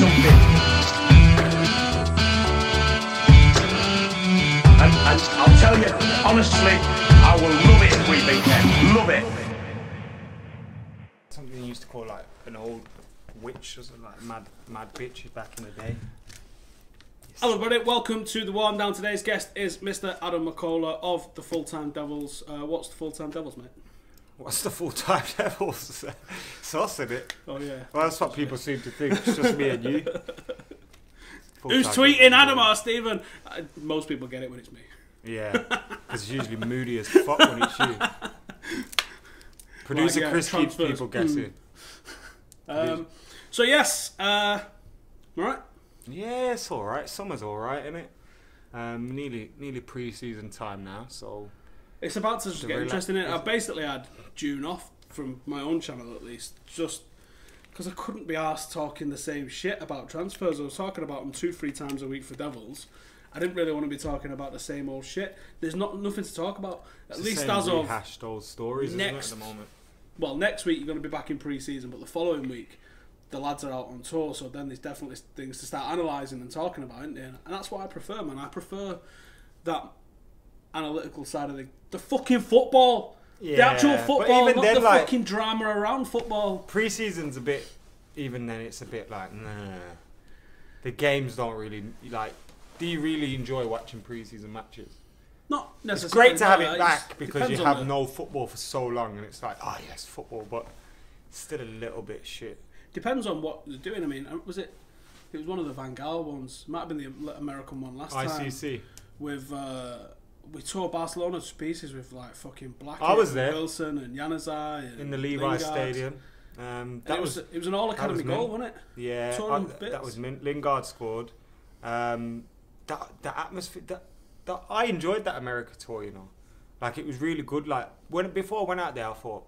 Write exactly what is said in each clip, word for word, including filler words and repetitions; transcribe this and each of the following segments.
something. And, and I'll tell you, honestly, I will love it if we beat them. Love it. Something you used to call like an old witch or something, like mad, mad bitch back in the day. Hello everybody, welcome to the Warm Down. Today's guest is Mister Adam McCullough of the Full-Time Devils. Uh, what's the Full-Time Devils, mate? What's the Full-Time Devils? Sauce in it. Oh yeah. Well, that's what people seem to think. It's just me and you. Who's tweeting Adam or Stephen? Uh, most people get it when it's me. Yeah, because it's usually moody as fuck when it's you. Producer Like, yeah, Chris keeps transfers. people guessing. Mm. Um, so yes, uh, all right. Yeah, it's all right. Summer's all right, isn't it? Um, nearly, nearly pre-season time now, so It's about to just To get relax. interesting. In it. I basically had June off from my own channel at least, just because I couldn't be asked talking the same shit about transfers. I was talking about them two, three times a week for Devils. I didn't really want to be talking about the same old shit. There's not nothing to talk about. At it's least the same as of rehashed old stories next- isn't it, at the moment. well, next week you're going to be back in pre-season, but the following week the lads are out on tour, so then there's definitely things to start analysing and talking about, isn't there? And that's what I prefer, man. I prefer that analytical side of the the fucking football, the Yeah, actual but football, even not then, the like- fucking drama around football. Pre-season's a bit, even then it's a bit like, nah. The games don't really, like, do you really enjoy watching pre-season matches? Not It's necessarily. great to have but it back it's- because you depends on have the- no football for so long and it's like, oh yes, football, but it's still a little bit shit. Depends on what they're doing. I mean, was it? It was one of the Van Gaal ones. Might have been the American one last I time. C C. With uh, we tore Barcelona to pieces with like fucking Blackett, I was and there. Wilson and Januzaj and In the Levi Lingard. Stadium. Um, And that it was, was, it was an all academy was goal, mint. wasn't it? yeah, tore I- him to bits. that was mint. Lingard scored. Um, that the atmosphere, that, that I enjoyed that America tour. You know, like it was really good. Like when before I went out there, I thought,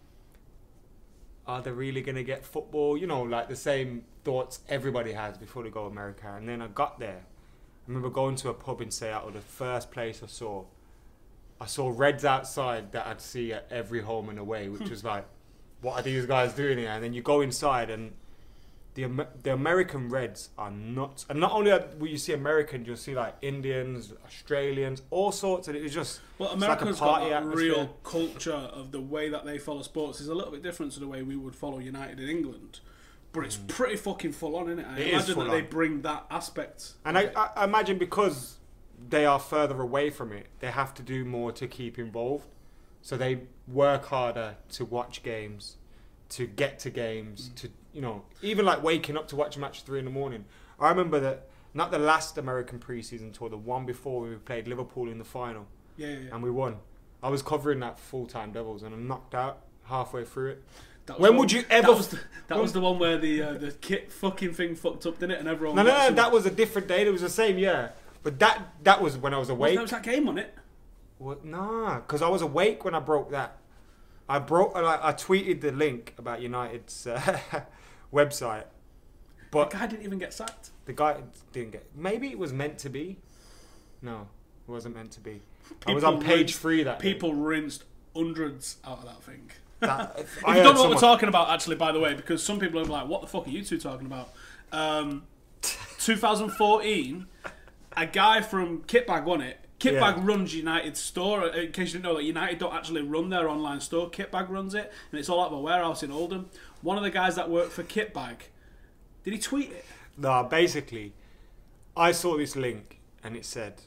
are they really gonna get football? You know, like the same thoughts everybody has before they go to America. And then I got there. I remember going to a pub in Seattle. The first place I saw, I saw Reds outside that I'd see at every home and away, which was like, what are these guys doing here? And then you go inside and the Amer- the American Reds are nuts. And not only will you see Americans, you'll see like Indians, Australians, all sorts. And it was just, Well, it's like a America's party got that atmosphere. real culture of the way that they follow sports. Is a little bit different to the way we would follow United in England, but it's pretty fucking full on, isn't it? I It is imagine full that they on. bring that aspect. And I, I I imagine because they are further away from it, they have to do more to keep involved. So they work harder to watch games, to get to games, to, you know, even like waking up to watch a match at three in the morning. I remember that, not the last American preseason tour, the one before we played Liverpool in the final Yeah, yeah, yeah. and we won. I was covering that Full-Time Devils and I knocked out halfway through it. That was When the would one- you ever- That was the, that when- was the one where the uh, the kit fucking thing fucked up, didn't it? And everyone. No, no, got no, some- that was a different day. It was the same year. But that that was when I was Was, awake. there was that game on it. What? Nah, because I was awake when I broke that. I broke. I, I tweeted the link about United's uh, website, but The guy didn't even get sacked. the guy didn't get. Maybe it was meant to be. No, it wasn't meant to be. I was People on page rinsed- three that day. People rinsed hundreds out of that thing. That, If I you heard don't know what someone- we're talking about, actually, by the way, because some people are like, what the fuck are you two talking about? Um, twenty fourteen, a guy from Kitbag won it. Kitbag Yeah. runs United's store. In case you didn't know that United don't actually run their online store, Kitbag runs it, and it's all out of a warehouse in Oldham. One of the guys that worked for Kitbag, did he tweet it? No, basically, I saw this link and it said,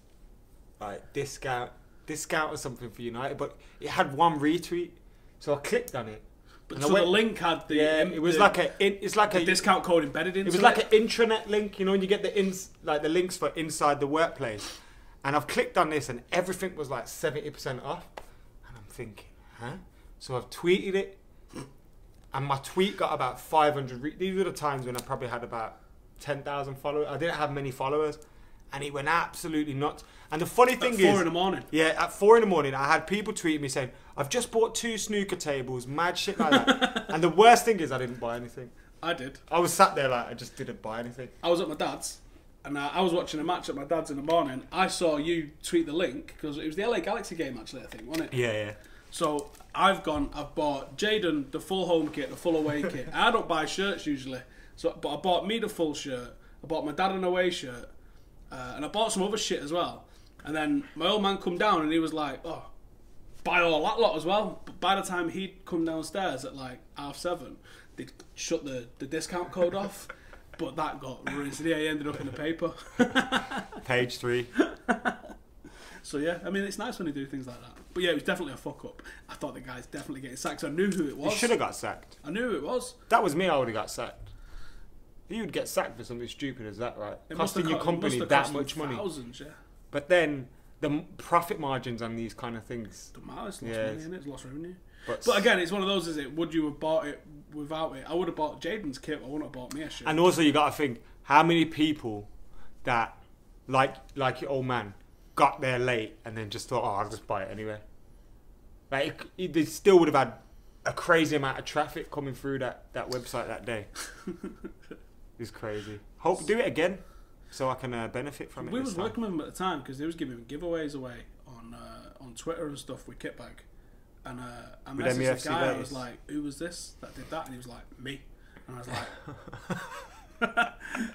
like, discount, discount or something for United, but it had one retweet, so I clicked on it. But And I so went- the link had the Yeah, um, it was the- like a, it, it's like the a discount code embedded into It was like an intranet link, you know, when you get the ins, like the links for inside the workplace. And I've clicked on this, and everything was like seventy percent off. And I'm thinking, huh? So I've tweeted it, and my tweet got about five hundred. Re- These were the times when I probably had about ten thousand followers. I didn't have many followers, and it went absolutely nuts. And the funny thing At is, four in the morning. yeah, at four in the morning, I had people tweeting me saying, "I've just bought two snooker tables, mad shit like that." And the worst thing is, I didn't buy anything. I did. I was sat there like I just didn't buy anything. I was at my dad's, and uh, I was watching a match at my dad's in the morning. I saw you tweet the link, because it was the L A Galaxy game, actually, I think, wasn't it? Yeah, yeah. So I've gone, I've bought Jaden the full home kit, the full away kit. I don't buy shirts usually. So, but I bought me the full shirt. I bought my dad an away shirt, uh, and I bought some other shit as well. And then my old man come down and he was like, "Oh, buy all that lot as well." But by the time he'd come downstairs at like half seven, they'd shut the, the discount code off. But that got ruined. So yeah, he ended up in the paper. Page three. So yeah, I mean, it's nice when they do things like that. But yeah, it was definitely a fuck up. I thought the guy's definitely getting sacked. So I knew who it was. He should have got sacked. I knew who it was. That was me, I would have got sacked. You would get sacked for something stupid as that, right? It must Costing have your co- it company must have that cost them much money. Thousands, yeah. But then the m- profit margins on these kind of things. Don't matter, it's lost Yeah, money, it's- innit? It's lost revenue. But, But again, it's one of those, is it? Would you have bought it without it? I would have bought Jaden's kit, I wouldn't have bought me a shit. and also you got to think how many people that like like your old man got there late and then just thought, oh, I'll just buy it anyway. Like it, it, they still would have had a crazy amount of traffic coming through that, that website that day. It's crazy. Hope do it again so I can uh, benefit from it. We this was time. working with them at the time because they was giving giveaways away on uh, on Twitter and stuff with Kitbag. And uh, I With messaged M E F C the guy, I Vegas. was like, "Who was this that did that?" And he was like, "Me." And I was like,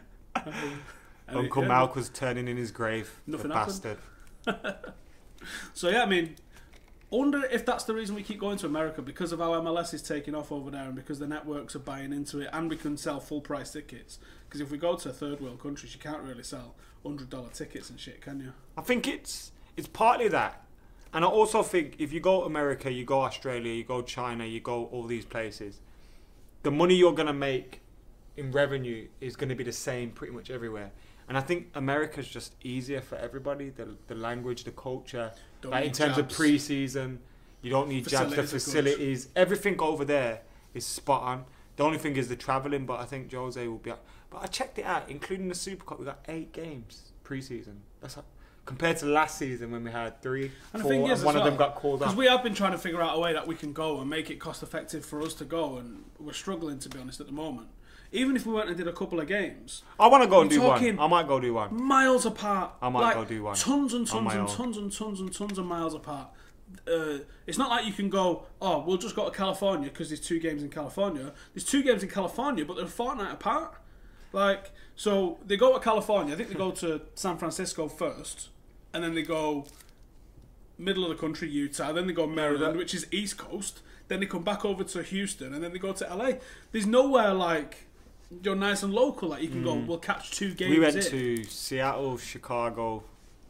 and Uncle yeah, Malk was turning in his grave. Nothing the happened. bastard. So yeah, I mean, I wonder if that's the reason we keep going to America, because of how M L S is taking off over there and because the networks are buying into it, and we can sell full price tickets. Because if we go to third world countries, you can't really sell hundred dollar tickets and shit, can you? I think it's it's partly that. And I also think if you go America, you go Australia, you go China, you go all these places, the money you're going to make in revenue is going to be the same pretty much everywhere. And I think America's just easier for everybody. The the language, the culture, Don't like in need terms jabs. of pre-season, you don't need jabs. The Facilities are good. facilities, everything over there is spot on. The only thing is the travelling, but I think Jose will be. But I checked it out, including the Super Cup. We got eight games pre-season. That's like, compared to last season when we had three, And the four, thing and is, one as of them well, got called because off. we have been trying to figure out a way that we can go and make it cost effective for us to go, and we're struggling, to be honest, at the moment. Even if we went and did a couple of games, I want to go and You're do one. talking- I might go do one. miles apart. I might like, go do one Tons and on tons my and own. tons and tons and tons of miles apart. Uh, it's not like you can go, oh, we'll just go to California because there's two games in California. There's two games in California, but they're a fortnight apart. Like, so they go to California. I think they go to San Francisco first, and then they go middle of the country, Utah. Then they go Maryland, which is East Coast. Then they come back over to Houston, and then they go to L A. There's nowhere like you're nice and local that you can go. We'll catch two games. We went in. to Seattle, Chicago,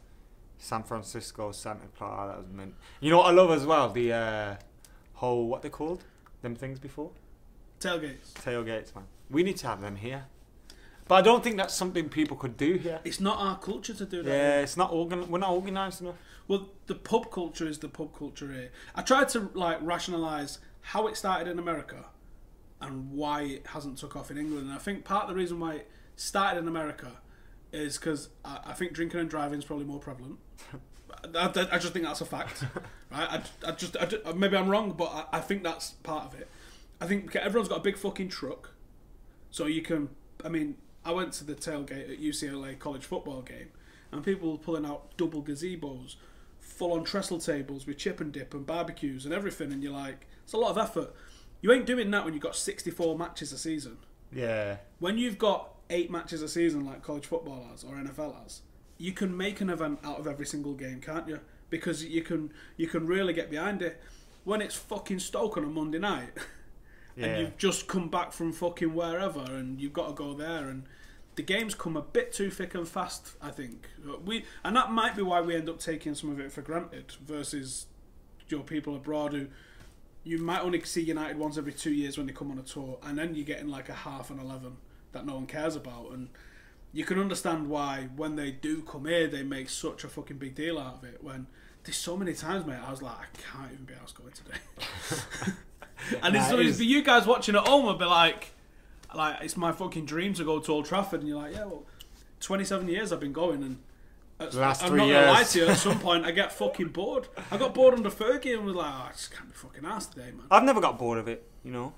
San Francisco, Santa Clara. That was meant. You know what I love as well? The uh, whole what they called them things before tailgates. tailgates, man. We need to have them here. But I don't think that's something people could do here. It's not our culture to do that. Yeah, it's not organ. We're not organised enough. Well, the pub culture is the pub culture here. I tried to like rationalise how it started in America and why it hasn't took off in England. And I think part of the reason why it started in America is because I, I think drinking and driving is probably more prevalent. I, I, I just think that's a fact, right? I, I just I, ju- maybe I'm wrong, but I, I think that's part of it. I think everyone's got a big fucking truck, so you can. I mean, I went to the tailgate at U C L A college football game, and people were pulling out double gazebos, full-on trestle tables with chip and dip and barbecues and everything, and you're like, it's a lot of effort. You ain't doing that when you've got sixty-four matches a season. Yeah. When you've got eight matches a season like college football has or N F L has, you can make an event out of every single game, can't you? Because you can you can really get behind it. When it's fucking Stoke on a Monday night, Yeah. and you've just come back from fucking wherever, and you've got to go there, and the games come a bit too thick and fast, I think. We and that might be why we end up taking some of it for granted versus your people abroad who you might only see United once every two years when they come on a tour, and then you're getting like a half an eleven that no one cares about, and you can understand why when they do come here they make such a fucking big deal out of it. When there's so many times, mate, I was like, I can't even be asked going today. And Nah, it's it funny is- for you guys watching at home, I'll be like, like it's my fucking dream to go to Old Trafford, and you're like, yeah, well, twenty-seven years I've been going, and at, The last I'm three not gonna lie years. to you, at some point I get fucking bored. I got bored under Fergie and was like, oh, I just can't be fucking asked today, man. I've never got bored of it, you know.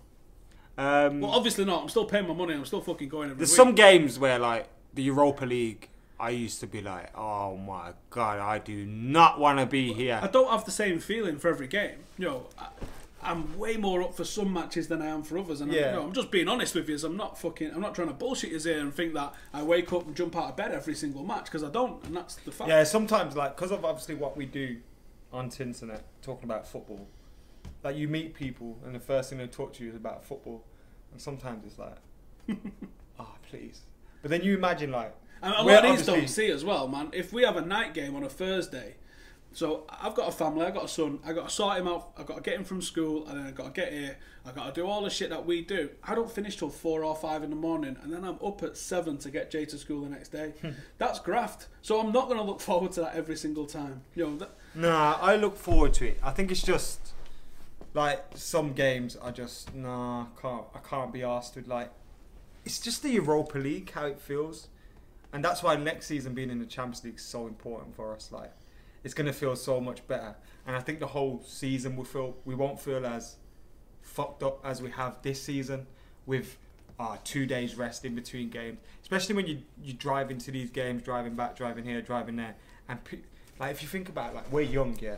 Um, Well, obviously not. I'm still paying my money. I'm still fucking going every There's week. some games where, like, the Europa League, I used to be like, oh my God, I do not want to be I here. don't have the same feeling for every game. You know, I, I'm way more up for some matches than I am for others, and Yeah. I'm, you know, I'm just being honest with you. I'm not fucking. I'm not trying to bullshit you here and think that I wake up and jump out of bed every single match, because I don't, and that's the fact. Yeah, sometimes like because of obviously what we do on Tinternet, talking about football, like you meet people and the first thing they talk to you is about football, and sometimes it's like, oh please. But then you imagine like, And a we're lot of these obviously- don't see as well, man. If we have a night game on a Thursday, so I've got a family, I've got a son, I've got to sort him out, I've got to get him from school, and then I've got to get here, I've got to do all the shit that we do. I don't finish till four or five in the morning, and then I'm up at seven to get Jay to school the next day. That's graft. So I'm not going to look forward to that every single time. You know, that, Nah, I look forward to it. I think it's just like some games I just nah can't I can't be asked with like it's just the Europa League how it feels, and that's why next season being in the Champions League is so important for us. Like it's gonna feel so much better, and I think the whole season will feel we won't feel as fucked up as we have this season with uh, two days rest in between games, especially when you you drive into these games, driving back, driving here, driving there, and. Pe- Like, if you think about it, like, we're young, yeah.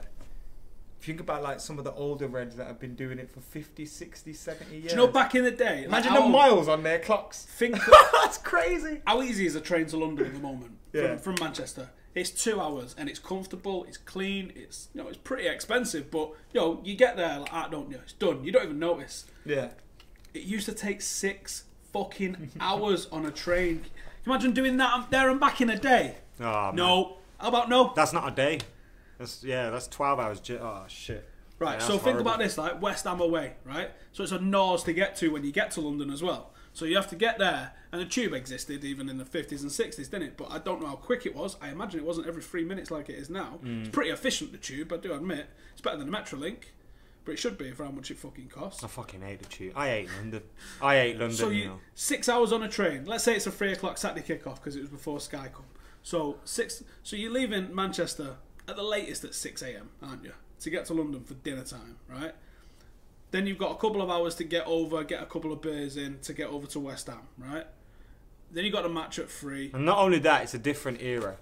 If you think about, like, some of the older Reds that have been doing it for fifty, sixty, seventy years. do you know, back in the day, Imagine like the how- miles on their clocks. Think That's crazy. how easy is a train to London at the moment Yeah. from, from Manchester? It's two hours and it's comfortable, it's clean, it's you know it's pretty expensive, but you know you get there like, ah, don't you? It's done. You don't even notice. Yeah. It used to take six fucking hours on a train. Can you imagine doing that there and back in a day? Oh, No. How about no? That's not a day. That's, yeah, that's twelve hours. J- oh, shit. Right, Yeah, so that's think horrible. about this, like West Ham away, right? So it's a nose to get to when you get to London as well. So you have to get there, and the tube existed even in the fifties and sixties, didn't it? But I don't know how quick it was. I imagine it wasn't every three minutes like it is now. Mm. It's pretty efficient, the tube, I do admit. It's better than the Metrolink, but it should be for how much it fucking costs. I fucking hate the tube. I hate London. I hate London, So you you know. six hours on a train. Let's say it's a three o'clock Saturday kickoff because it was before Sky Cup. So six. So you're leaving Manchester at the latest at six a.m., aren't you, to get to London for dinner time, right? Then you've got a couple of hours to get over, get a couple of beers in to get over to West Ham, right? Then you got a match at three. And not only that, it's a different era.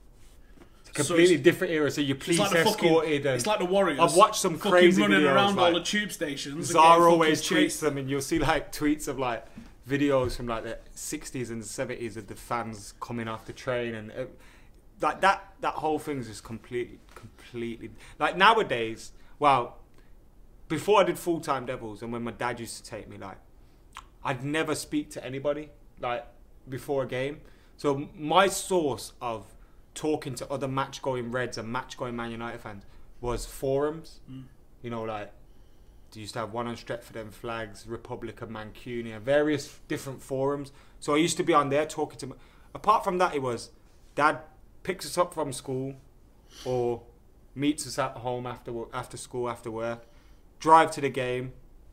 It's a So completely it's- different era. So you're It's police like, the fucking, escorted. And it's like the Warriors. I've watched some fucking crazy running videos, around all like- the tube stations. and Zara getting always fucking tweets chased. them, and you'll see like tweets of like videos from like the sixties and seventies of the fans coming off the train, and uh, like that that whole thing's just completely completely like nowadays. Well, before I did full time Devils, and when my dad used to take me, like I'd never speak to anybody like before a game. So my source of talking to other match going Reds and match going Man United fans was forums. Mm. You know, like they used to have one on Stretford and Flags, Republic of Mancunia, various different forums. So I used to be on there talking to. Apart from that, it was Dad picks us up from school, or meets us at home after wo- after school, after work, drive to the game,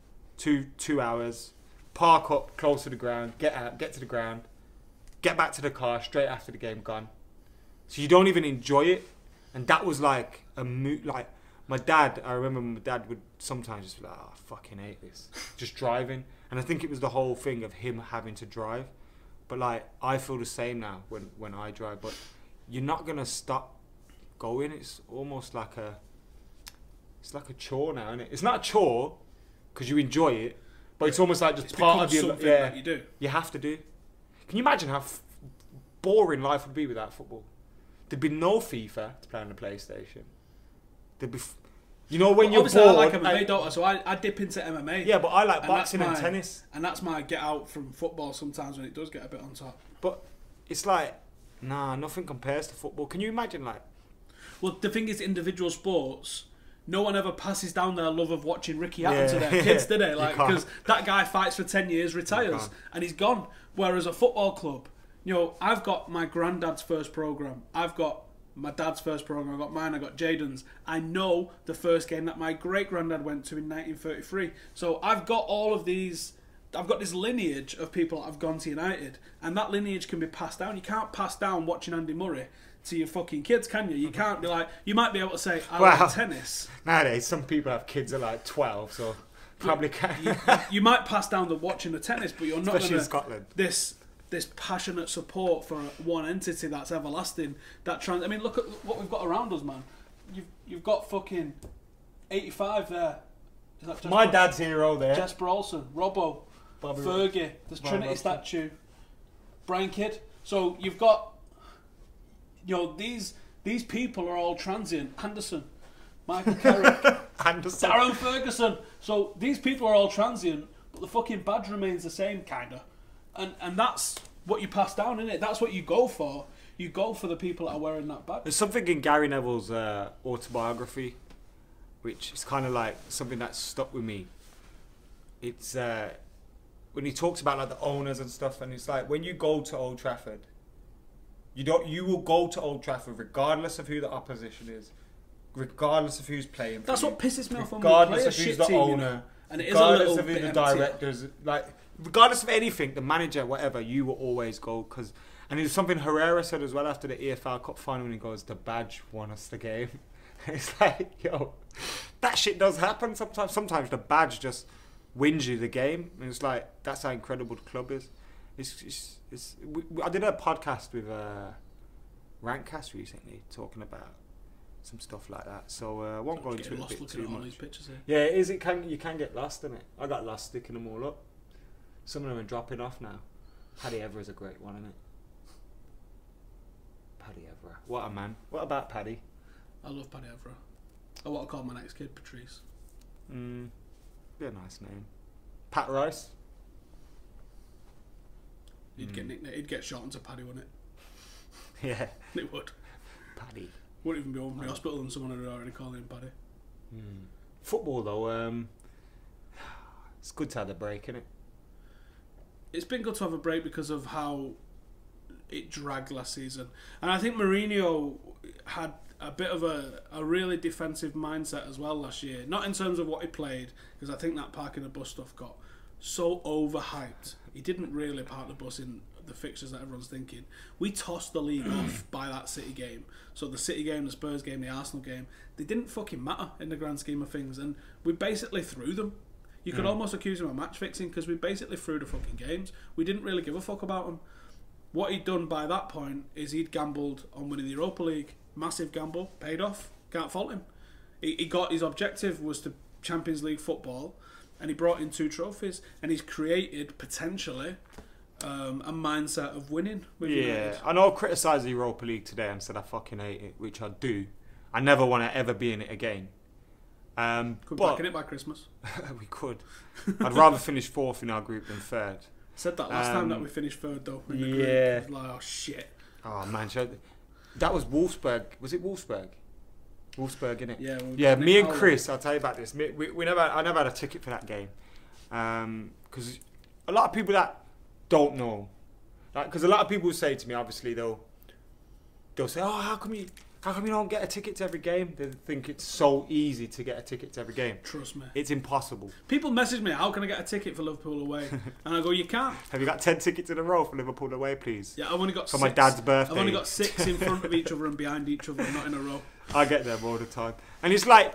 two two hours, park up close to the ground, get out, get to the ground, get back to the car straight after the game, gone. So you don't even enjoy it, and that was like a mo- like my dad. I remember my dad would sometimes just be like, "Oh, I fucking hate this," just driving, and I think it was the whole thing of him having to drive. But like I feel the same now when when I drive, but you're not gonna stop going. It's almost like a it's like a chore now, isn't it? It's not a chore because you enjoy it, but it's almost like just It's part become of your something yeah, that you do. you have to do. Can you imagine how f- boring life would be without football? There'd be no FIFA to play on the PlayStation. There'd be, f- you know, when Well, you're obviously, bored. I like M M A, I- don't I? So I, I dip into M M A. yeah, but I like And boxing that's and my- tennis. And that's my get out from football sometimes when it does get a bit on top. But it's like, nah, nothing compares to football. Can you imagine, like, Well, the thing is, individual sports, no one ever passes down their love of watching Ricky Hatton Yeah. to their kids, do they? You Like, can't. because that guy fights for ten years, retires, can't. and he's gone. Whereas a football club, you know, I've got my granddad's first program. I've got my dad's first program. I've got mine. I've got Jaden's. I know the first game that my great granddad went to in nineteen thirty-three. So I've got all of these. I've got this lineage of people that have gone to United, and that lineage can be passed down. You can't pass down watching Andy Murray to your fucking kids, can you? You can't be like, you might be able to say, I Wow. like tennis. nowadays some people have kids at like twelve, so probably can. You, you might pass down the watching the tennis, but you're not Especially in going to Scotland. this this passionate support for one entity that's everlasting. That trans. I mean, look at what we've got around us, man. You've you've got fucking eighty-five there, Is that Jesper? My dad's hero there. Jesper Olsen, Robbo, Bobby Fergie, there's Bobby Trinity Robson. statue, Brian Kidd. So you've got, you know, these these people are all transient. Anderson, Michael Carrick, Anderson. Darren Ferguson. So these people are all transient, but the fucking badge remains the same, kinda. And and that's what you pass down, isn't it? That's what you go for. You go for the people that are wearing that badge. There's something in Gary Neville's uh, autobiography, which is kind of like something that's stuck with me. It's uh, when he talks about like the owners and stuff, and it's like when you go to Old Trafford, you don't. You will go to Old Trafford regardless of who the opposition is, regardless of who's playing. For That's you, what pisses me off when we regardless play a of who's shit the team, you know. owner, And it is a regardless little of who bit the empty. directors, like regardless of anything, the manager, whatever, you will always go because. And it's something Herrera said as well after the E F L Cup final when he goes, the badge won us the game. It's like, yo, that shit does happen sometimes. Sometimes the badge just wins you the game. And it's like, that's how incredible the club is. It's, it's, it's, we, we- I did a podcast with uh, Rankcast recently talking about some stuff like that. So uh, I won't go into Getting it a lost bit looking too at all much. these pictures here. Yeah, it is. It can you can get lost in it. I got lost sticking them all up. Some of them are dropping off now. Paddy Evra's a great one, isn't it? Paddy Evra, what a man. What about Paddy? I love Paddy Evra. I want to call my next kid Patrice. Mm, be a nice name. Pat Rice. He'd Mm. get nicknamed. He'd get shortened to Paddy, wouldn't it? Yeah, It would. Paddy. Wouldn't even be on the Oh. hospital and someone had already called him Paddy. Mm. Football though, um, it's good to have a break, innit? It's been good to have a break because of how it dragged last season. And I think Mourinho had a bit of a, a really defensive mindset as well last year. Not in terms of what he played, because I think that parking the bus stuff got so overhyped. He didn't really park the bus in the fixtures that everyone's thinking. We tossed the league off by that City game. So the City game, the Spurs game, the Arsenal game, they didn't fucking matter in the grand scheme of things. And we basically threw them. You could Mm. almost accuse him of match fixing because we basically threw the fucking games. We didn't really give a fuck about them. What he'd done by that point is he'd gambled on winning the Europa League. Massive gamble, paid off. Can't fault him. He, he got his objective was to Champions League football, and he brought in two trophies, and he's created potentially um, a mindset of winning. With Yeah, United. I know I criticised the Europa League today and said I fucking hate it, which I do. I never want to ever be in it again. Um, Could but back in it by Christmas. we could. I'd rather finish fourth in our group than third. Said that last time that Um, we finished third though. In the yeah. group. It was like, oh shit. Oh man, should- that was Wolfsburg. Was it Wolfsburg? Wolfsburg, innit? Yeah. Well, Yeah, Nick me and Howlett. Chris, I'll tell you about this. Me, we, we never, I never had a ticket for that game, because a lot of people that don't know, because a lot of people say to me, obviously they'll, they'll say, oh, how come you, how come you don't get a ticket to every game? They think it's so easy to get a ticket to every game. Trust me. It's impossible. People message me, how can I get a ticket for Liverpool away? And I go, you can't. Have you got ten tickets in a row for Liverpool away, please? Yeah, I've only got For six. my dad's birthday. I've only got six in front of each other and behind each other, not in a row. I get them all the time. And it's like,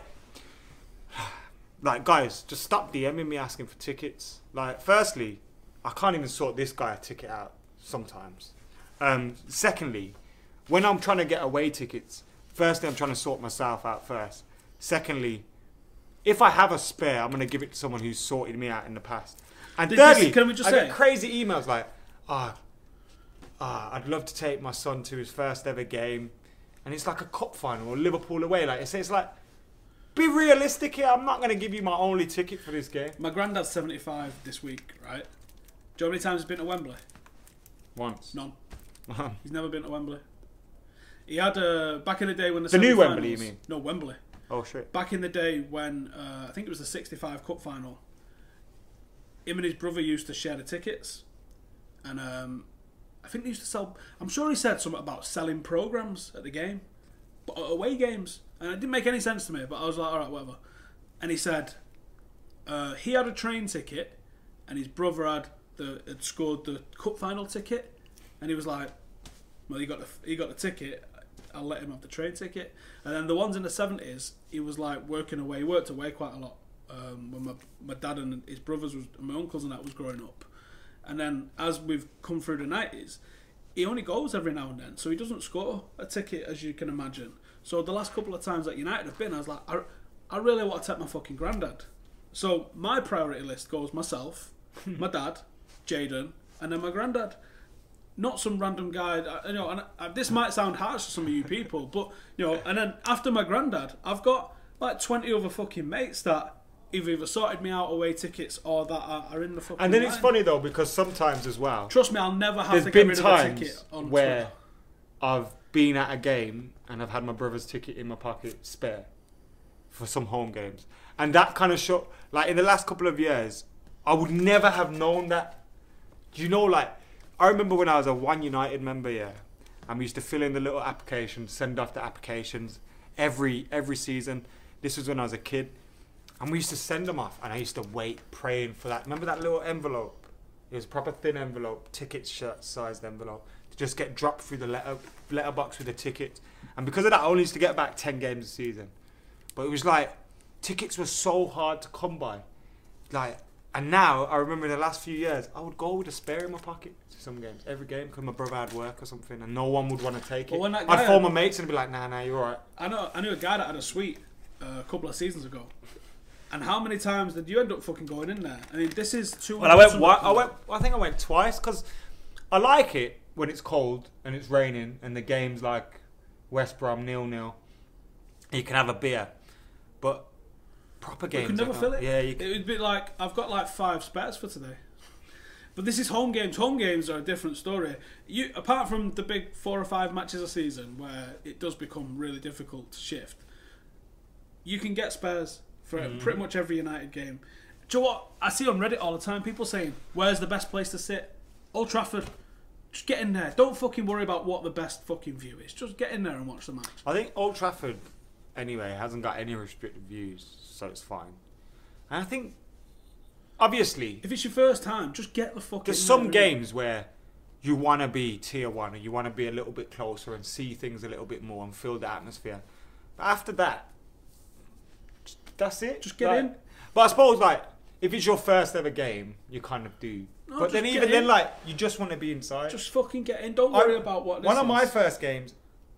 like, guys, just stop DMing me asking for tickets. Like, firstly, I can't even sort this guy a ticket out sometimes. Um, secondly, when I'm trying to get away tickets, firstly, I'm trying to sort myself out first. Secondly, if I have a spare, I'm going to give it to someone who's sorted me out in the past. And Did this- thirdly, can we just I say- get crazy emails like, ah, ah, I'd love to take my son to his first ever game. And it's like a cup final or Liverpool away. Like it's, it's like, be realistic here. I'm not going to give you my only ticket for this game. My granddad's seventy-five this week, right? Do you know how many times he's been to Wembley? Once. None. He's never been to Wembley. He had uh, back in the day when the The new semi-finals- Wembley, you mean? No, Wembley. Oh shit. Back in the day when uh, I think it was the sixty-five Cup final. Him and his brother used to share the tickets, and um, I think they used to sell. I'm sure he said something about selling programs at the game, but away games, and it didn't make any sense to me. But I was like, all right, whatever. And he said uh, he had a train ticket, and his brother had the had scored the cup final ticket, and he was like, well, he got the he got the ticket. I'll let him have the train ticket. And then the ones in the seventies, he was like working away. He worked away quite a lot um, when my my dad and his brothers was, and my uncles and that was growing up. And then as we've come through the nineties, he only goes every now and then, so he doesn't score a ticket, as you can imagine. So the last couple of times that United have been, I was like, I, I really want to take my fucking granddad. So my priority list goes myself, my dad, Jaden, and then my granddad. Not some random guy. You know, and I, this might sound harsh to some of you people, but you know, and then after my granddad, I've got like twenty other fucking mates that either either sorted me out away tickets or that are, are in the fucking. And then line. it's funny though because sometimes as well. Trust me, I'll never have There's to get been rid of a times ticket on where Twitter. I've been at a game and I've had my brother's ticket in my pocket spare for some home games, and that kind of show. Like in the last couple of years, I would never have known that. Do you know, like I remember when I was a One United member, yeah, and we used to fill in the little applications, send off the applications every every season. This was when I was a kid, and we used to send them off, and I used to wait, praying for that. Remember that little envelope? It was a proper thin envelope, ticket shirt sized envelope, to just get dropped through the letter letterbox with the ticket. And because of that, I only used to get back ten games a season. But it was like tickets were so hard to come by, like. And now, I remember in the last few years, I would go with a spare in my pocket to some games. Every game, because my brother had work or something, and no one would want to take Well, it. when that guy I'd phone had- my mates and be like, nah, nah, you're alright. I know. I knew a guy that had a suite uh, a couple of seasons ago. And how many times did you end up fucking going in there? I mean, this is two. Well, I went, one, I went, I think I went twice, because I like it when it's cold and it's raining, and the game's like West Brom nil nil. You can have a beer. But proper games. You could never I fill can't- it. Yeah, you It would be like, I've got like five spares for today. But this is home games. Home games are a different story. You, apart from the big four or five matches a season where it does become really difficult to shift, you can get spares for Mm-hmm. pretty much every United game. Do you know what? I see on Reddit all the time people saying, where's the best place to sit? Old Trafford. Just get in there. Don't fucking worry about what the best fucking view is. Just get in there and watch the match. I think Old Trafford, anyway, hasn't got any restricted views, so it's fine. And I think, obviously, If it's your first time, just get the fucking... there's some games where you want to be tier one, or you want to be a little bit closer and see things a little bit more and feel the atmosphere. But after that, just- that's it. Just get Like- in. But I suppose, like, if it's your first ever game, you kind of do. No, but then just even get then, in. like, you just want to be inside. Just fucking get in. Don't worry I- about what this One of is. my first games,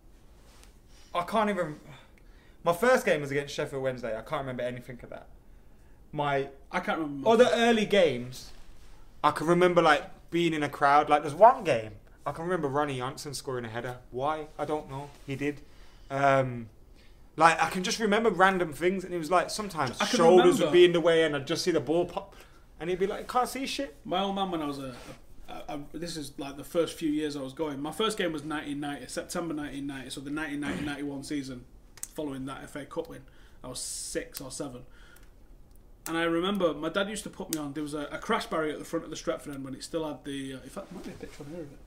I can't even. My first game was against Sheffield Wednesday. I can't remember anything of that. My I can't remember. my other first- early games, I can remember like being in a crowd. Like there's one game I can remember Ronnie Janssen scoring a header. Why? I don't know. He did. Um, like I can just remember random things, and it was like sometimes I can shoulders remember- would be in the way, and I'd just see the ball pop, and he'd be like, "Can't see shit." My old man, when I was a, a, a, this is like the first few years I was going. My first game was nineteen ninety, September nineteen ninety, so the nineteen ninety ninety-one season, following that F A Cup win. I was six or seven, and I remember my dad used to put me on. There was a, a crash barrier at the front of the Stretford end when it still had the. Uh, in fact, there might be a picture on here of it.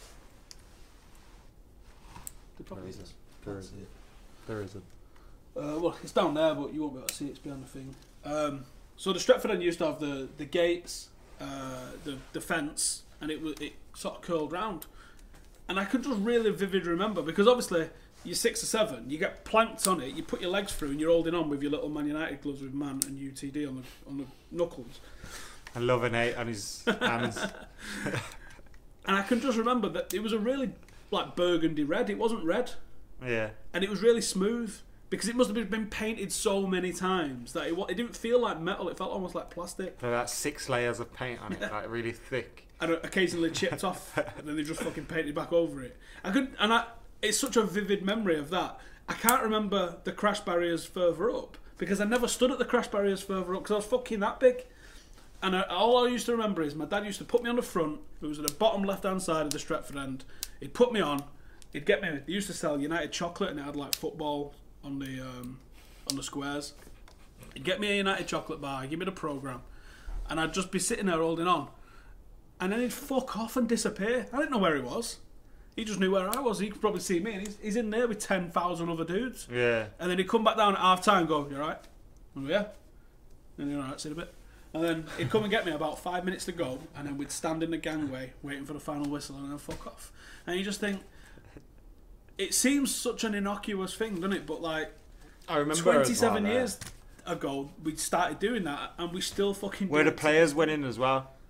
There probably is. There isn't. There isn't. Uh, well, it's down there, but you won't be able to see it. It's behind the thing. Um, so the Stretford end used to have the the gates, uh, the the fence, and it was it sort of curled round. And I could just really vivid remember because obviously you're six or seven, you get planked on it, you put your legs through, and you're holding on with your little Man United gloves with Man and U T D on the on the knuckles. I love an eight on his hands. And I can just remember that it was a really like burgundy red. It wasn't red, Yeah. and it was really smooth. Because it must have been painted so many times that it, wa- it didn't feel like metal, it felt almost like plastic. So that's six layers of paint on it, like really thick. And occasionally chipped off, and then they just fucking painted back over it. I could, and I, it's such a vivid memory of that. I can't remember the crash barriers further up, because I never stood at the crash barriers further up, because I was fucking that big. And I, all I used to remember is my dad used to put me on the front, it was at the bottom left-hand side of the Stretford end. He'd put me on, he'd get me, he used to sell United chocolate, and it had like football on the um, on the squares. He'd get me a United chocolate bar, give me the programme, and I'd just be sitting there holding on. And then he'd fuck off and disappear. I didn't know where he was. He just knew where I was. He could probably see me, and he's, he's in there with ten thousand other dudes. Yeah. And then he'd come back down at half time and go, "You alright?" Oh, yeah. And you're alright, see you in a bit. And then he'd come and get me about five minutes to go, and then we'd stand in the gangway waiting for the final whistle and then fuck off. And you just think, it seems such an innocuous thing, doesn't it? But like, I remember twenty-seven as well, years ago, we started doing that, and we still fucking where do the it. players went in as well.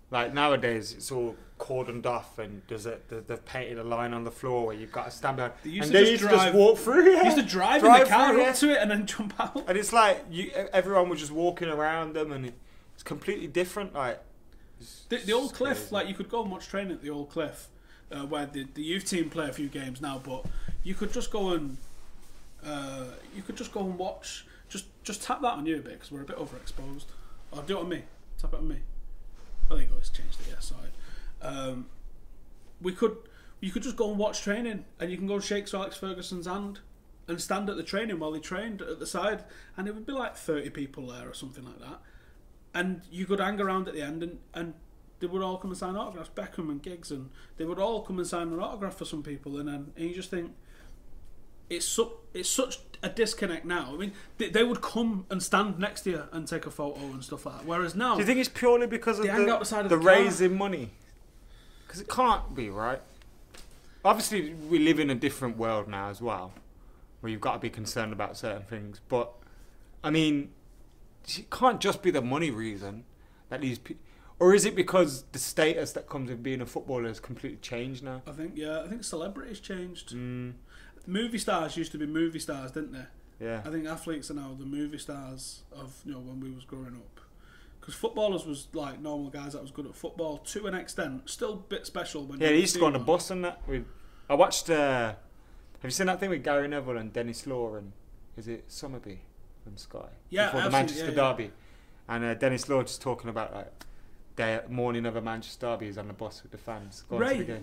Like nowadays, it's all cordoned off, and there's a they- they've painted a line on the floor where you've got to stand behind. They used and to they just used to drive- just walk through. Yeah. You used to drive, Drive in the car through, up yeah. to it and then jump out. And it's like you, everyone was just walking around them, and it, it's completely different. Like it's The, the old just Cliff, crazy. like you could go and watch training at the old Cliff, uh, where the, the youth team play a few games now, but you could just go and uh, you could just go and watch. Just just tap that on you a bit because we're a bit overexposed. Or do it on me. Tap it on me. Oh, there you go. It's changed it. Yeah, sorry. Um, we could you could just go and watch training, and you can go and shake Sir Alex Ferguson's hand and stand at the training while they trained at the side, and it would be like thirty people there or something like that. And you could hang around at the end, and, and they would all come and sign autographs. Beckham and Giggs, and they would all come and sign an autograph for some people. And then and you just think it's su- it's such a disconnect now. I mean, they, they would come and stand next to you and take a photo and stuff like that. Whereas now, Do you think it's purely because of They hang the, out the side of the the car. raising money? Because it can't be, right? Obviously, we live in a different world now as well, where you've got to be concerned about certain things. But, I mean, it can't just be the money reason that these people... Or is it because the status that comes with being a footballer has completely changed now? I think yeah, I think celebrities changed. Mm, Movie stars used to be movie stars, didn't they? yeah. I think athletes are now the movie stars of you know when we was growing up. Because footballers was like normal guys that was good at football to an extent, still a bit special. When Yeah, you they used to see go on the one. bus and that. With, I watched... Uh, have you seen that thing with Gary Neville and Dennis Law and... Is it Summerby on Sky? Yeah, Before the I've seen- Manchester yeah, yeah. Derby. And uh, Dennis Law just talking about like the morning of a Manchester Derby is on the bus with the fans going to Ray. the game.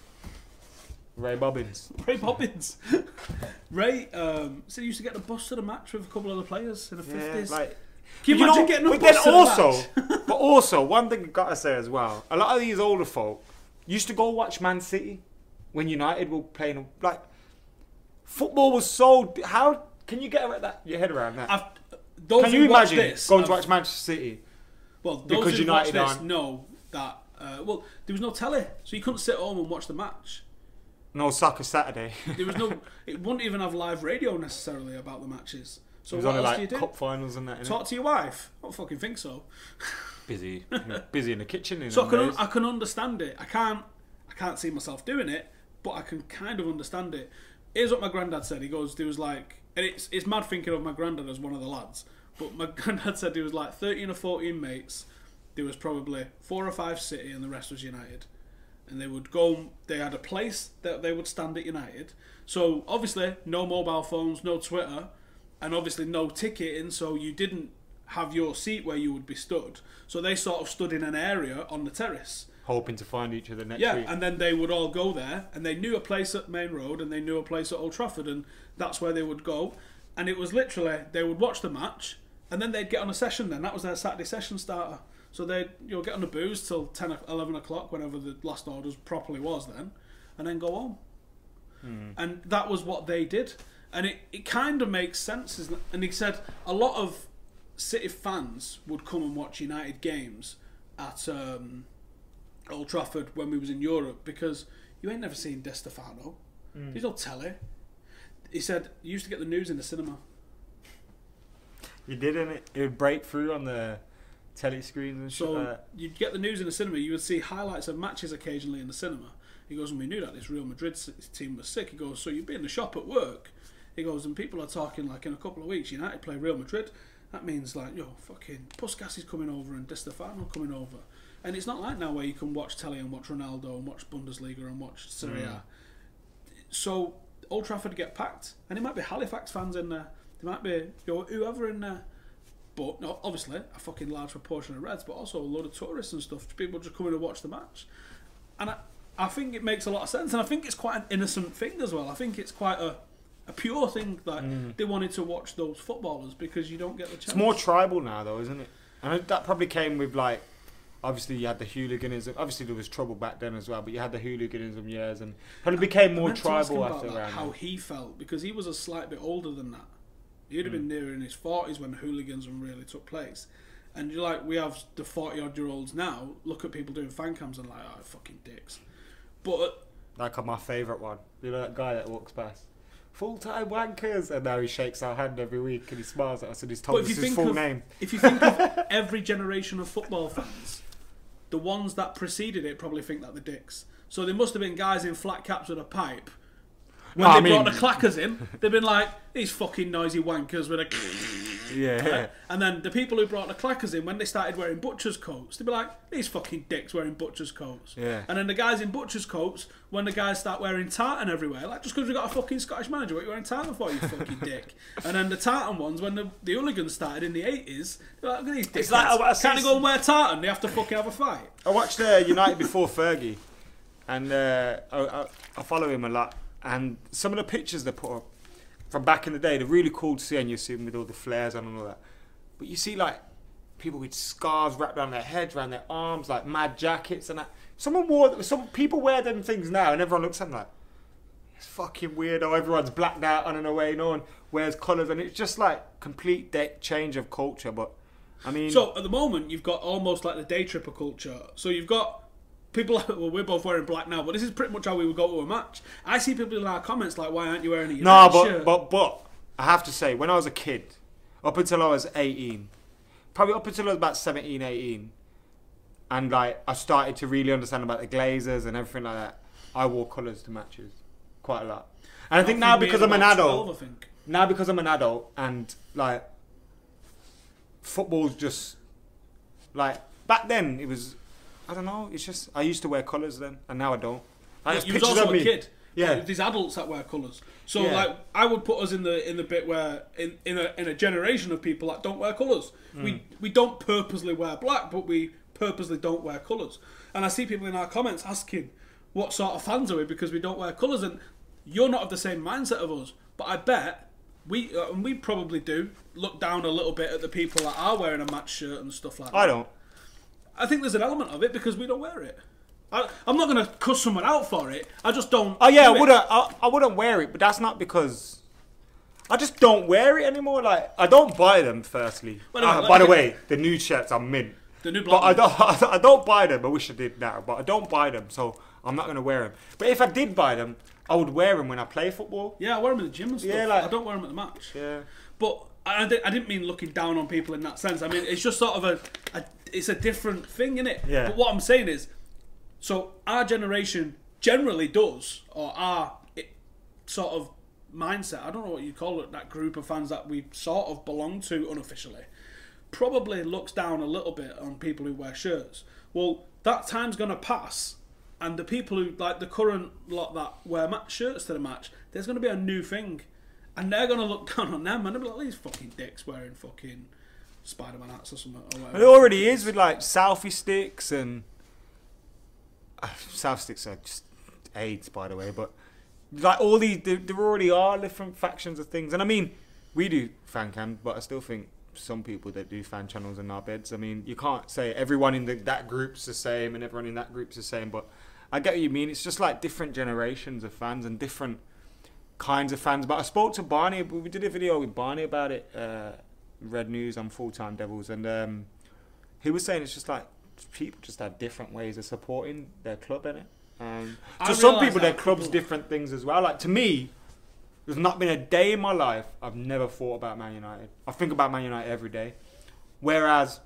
Ray Bobbins. Ray Bobbins. Ray um, so he used to get the bus to the match with a couple of the players in the Yeah, fifties. like, Can you imagine know, getting a but bus then to the also, match? but also, one thing I've got to say as well, a lot of these older folk used to go watch Man City when United were playing. Like, football was so... How can you get that, your head around that? I've, those Can who you watch imagine this, going to have- watch Manchester City? Well, those because who United watch this aren't- know that. Uh, well, there was no telly, so you couldn't sit at home and watch the match. No Soccer Saturday. There was no. It wouldn't even have live radio necessarily about the matches. So It was what only else do you like do? cup finals and that. innit? Talk to your wife? I don't fucking think so. Busy, busy in the kitchen. In So I them can days. I can understand it. I can't I can't see myself doing it, but I can kind of understand it. Here's what my granddad said. He goes, there was like, and it's it's mad thinking of my granddad as one of the lads. But my granddad said there was like thirteen or fourteen mates. There was probably four or five City, and the rest was United. And they would go. They had a place that they would stand at United. So obviously, no mobile phones, no Twitter, and obviously no ticketing. So you didn't have your seat where you would be stood. So they sort of stood in an area on the terrace. Hoping to find each other next Yeah, week. and then they would all go there, and they knew a place at Main Road, and they knew a place at Old Trafford, and that's where they would go. And it was literally, they would watch the match, and then they'd get on a session then. That was their Saturday session starter. So they'd you know, get on the booze till ten, eleven o'clock, whenever the last orders properly was then, and then go home. Hmm. And that was what they did. And it, it kind of makes sense. Isn't it? And he said a lot of City fans would come and watch United games at um, Old Trafford when we was in Europe because you ain't never seen Di Stefano. Mm. There's no telly. He said you used to get the news in the cinema. You didn't it? It would break through on the telly screens and shit. So like that. you'd get the news in the cinema. You would see highlights of matches occasionally in the cinema. He goes, and we knew that this Real Madrid s- team was sick. He goes, so you'd be in the shop at work. He goes, and people are talking like in a couple of weeks, United play Real Madrid. That means like, yo, fucking Puskas is coming over and Di Stefano coming over. And it's not like now where you can watch telly and watch Ronaldo and watch Bundesliga and watch Serie A. Mm. So Old Trafford get packed, and it might be Halifax fans in there. There might be you know, whoever in there. But no, obviously a fucking large proportion of Reds, but also a load of tourists and stuff. People just coming to watch the match, and I, I think it makes a lot of sense. And I think it's quite an innocent thing as well. I think it's quite a, a pure thing that Mm. they wanted to watch those footballers because you don't get the chance. It's more tribal now, though, isn't it? And that probably came with like, obviously you had the hooliganism. Obviously there was trouble back then as well, but you had the hooliganism years, and probably became I more meant to ask him tribal about after that, around. how then. he felt because he was a slight bit older than that. He'd have Mm. been nearer in his forties when hooliganism really took place. And you're like, we have the forty odd year olds now look at people doing fan cams and like, oh, fucking dicks. But Like on my favourite one, you know that guy that walks past, full time wankers, and now he shakes our hand every week and he smiles at us and he's told But if us you his think full of- name. if you think of every generation of football fans, the ones that preceded it probably think that they're dicks. So there must have been guys in flat caps with a pipe. When No, they I mean- brought the clackers in, they've been like, these fucking noisy wankers with a... Yeah. And then the people who brought the clackers in, when they started wearing butcher's coats, they'd be like, these fucking dicks wearing butcher's coats. Yeah. And then the guys in butcher's coats, when the guys start wearing tartan everywhere, like, just because we've got a fucking Scottish manager, what are you wearing tartan for, you fucking dick? And then the tartan ones, when the, the hooligans started in the eighties, they're like, look at these dicks. It's like, I- I Can't see- they go and wear tartan? They have to fucking have a fight. I watched uh, United before Fergie, and uh, I, I, I follow him a lot. And some of the pictures they put up from back in the day, they're really cool to see, and you see them with all the flares on and all that. But you see, like, people with scarves wrapped around their heads, around their arms, like mad jackets and that. Someone wore, some people wear them things now, and everyone looks at them like, it's fucking weirdo. Everyone's blacked out on and away, no one wears colours, and it's just like complete de- change of culture. But I mean, So at the moment, you've got almost like the day tripper culture. So you've got people like, well, we're both wearing black now, but this is pretty much how we would go to a match. I see people in our comments like, why aren't you wearing a United no, but shirt? but but I have to say, when I was a kid, up until I was eighteen, probably up until I was about seventeen, eighteen, and like I started to really understand about the Glazers and everything like that, I wore colours to matches quite a lot. And I think now me because at I'm an about adult, twelve, I think. now because I'm an adult and like football's just like back then it was, I don't know, it's just I used to wear colours then and now I don't. Like, there's You was pictures also of a me. kid. Yeah. Like, these adults that wear colours. So Yeah. like, I would put us in the in the bit where in, in a in a generation of people that don't wear colours. Mm. We we don't purposely wear black, but we purposely don't wear colours. And I see people in our comments asking, what sort of fans are we because we don't wear colours? And you're not of the same mindset of us, but I bet we uh, and we probably do look down a little bit at the people that are wearing a match shirt and stuff like that. I don't. I think there's an element of it because we don't wear it. I, I'm not going to cuss someone out for it. I just don't. Oh yeah, do I it. wouldn't. I, I wouldn't wear it, but that's not because I just don't wear it anymore. Like I don't buy them. Firstly, Well, no, Uh, like- by the way, the new shirts are mint. The new But I black don't. I don't buy them. I wish I did now, but I don't buy them, so I'm not gonna wear them. But if I did buy them, I would wear them when I play football. Yeah, I wear them in the gym and stuff. Yeah, like- I don't wear them at the match. Yeah. But I, I di- I didn't mean looking down on people in that sense. I mean, it's just sort of a, a it's a different thing, innit? Yeah. But what I'm saying is, so our generation generally does, or our it, sort of mindset, I don't know what you call it, that group of fans that we sort of belong to unofficially, probably looks down a little bit on people who wear shirts. Well, that time's going to pass, and the people who, like the current lot that wear match shirts to the match, there's going to be a new thing. And they're going to look down on them, and they'll be like, these fucking dicks wearing fucking Spider-Man hats or something. Or whatever. It already is with like selfie sticks and uh, selfie sticks are just AIDS, by the way. But like all these, there, there already are different factions of things. And I mean, we do fan cam, but I still think some people that do fan channels are knobheads. I mean, you can't say everyone in the, that group's the same and everyone in that group's the same. But I get what you mean. It's just like different generations of fans and different kinds of fans. But I spoke to Barney. We did a video with Barney about it. Uh, Red News on Full Time Devils, and um, he was saying it's just like people just have different ways of supporting their club, innit? Um, I to some realise people, their that club's people- different things as well. Like to me, there's not been a day in my life I've never thought about Man United. I think about Man United every day. Whereas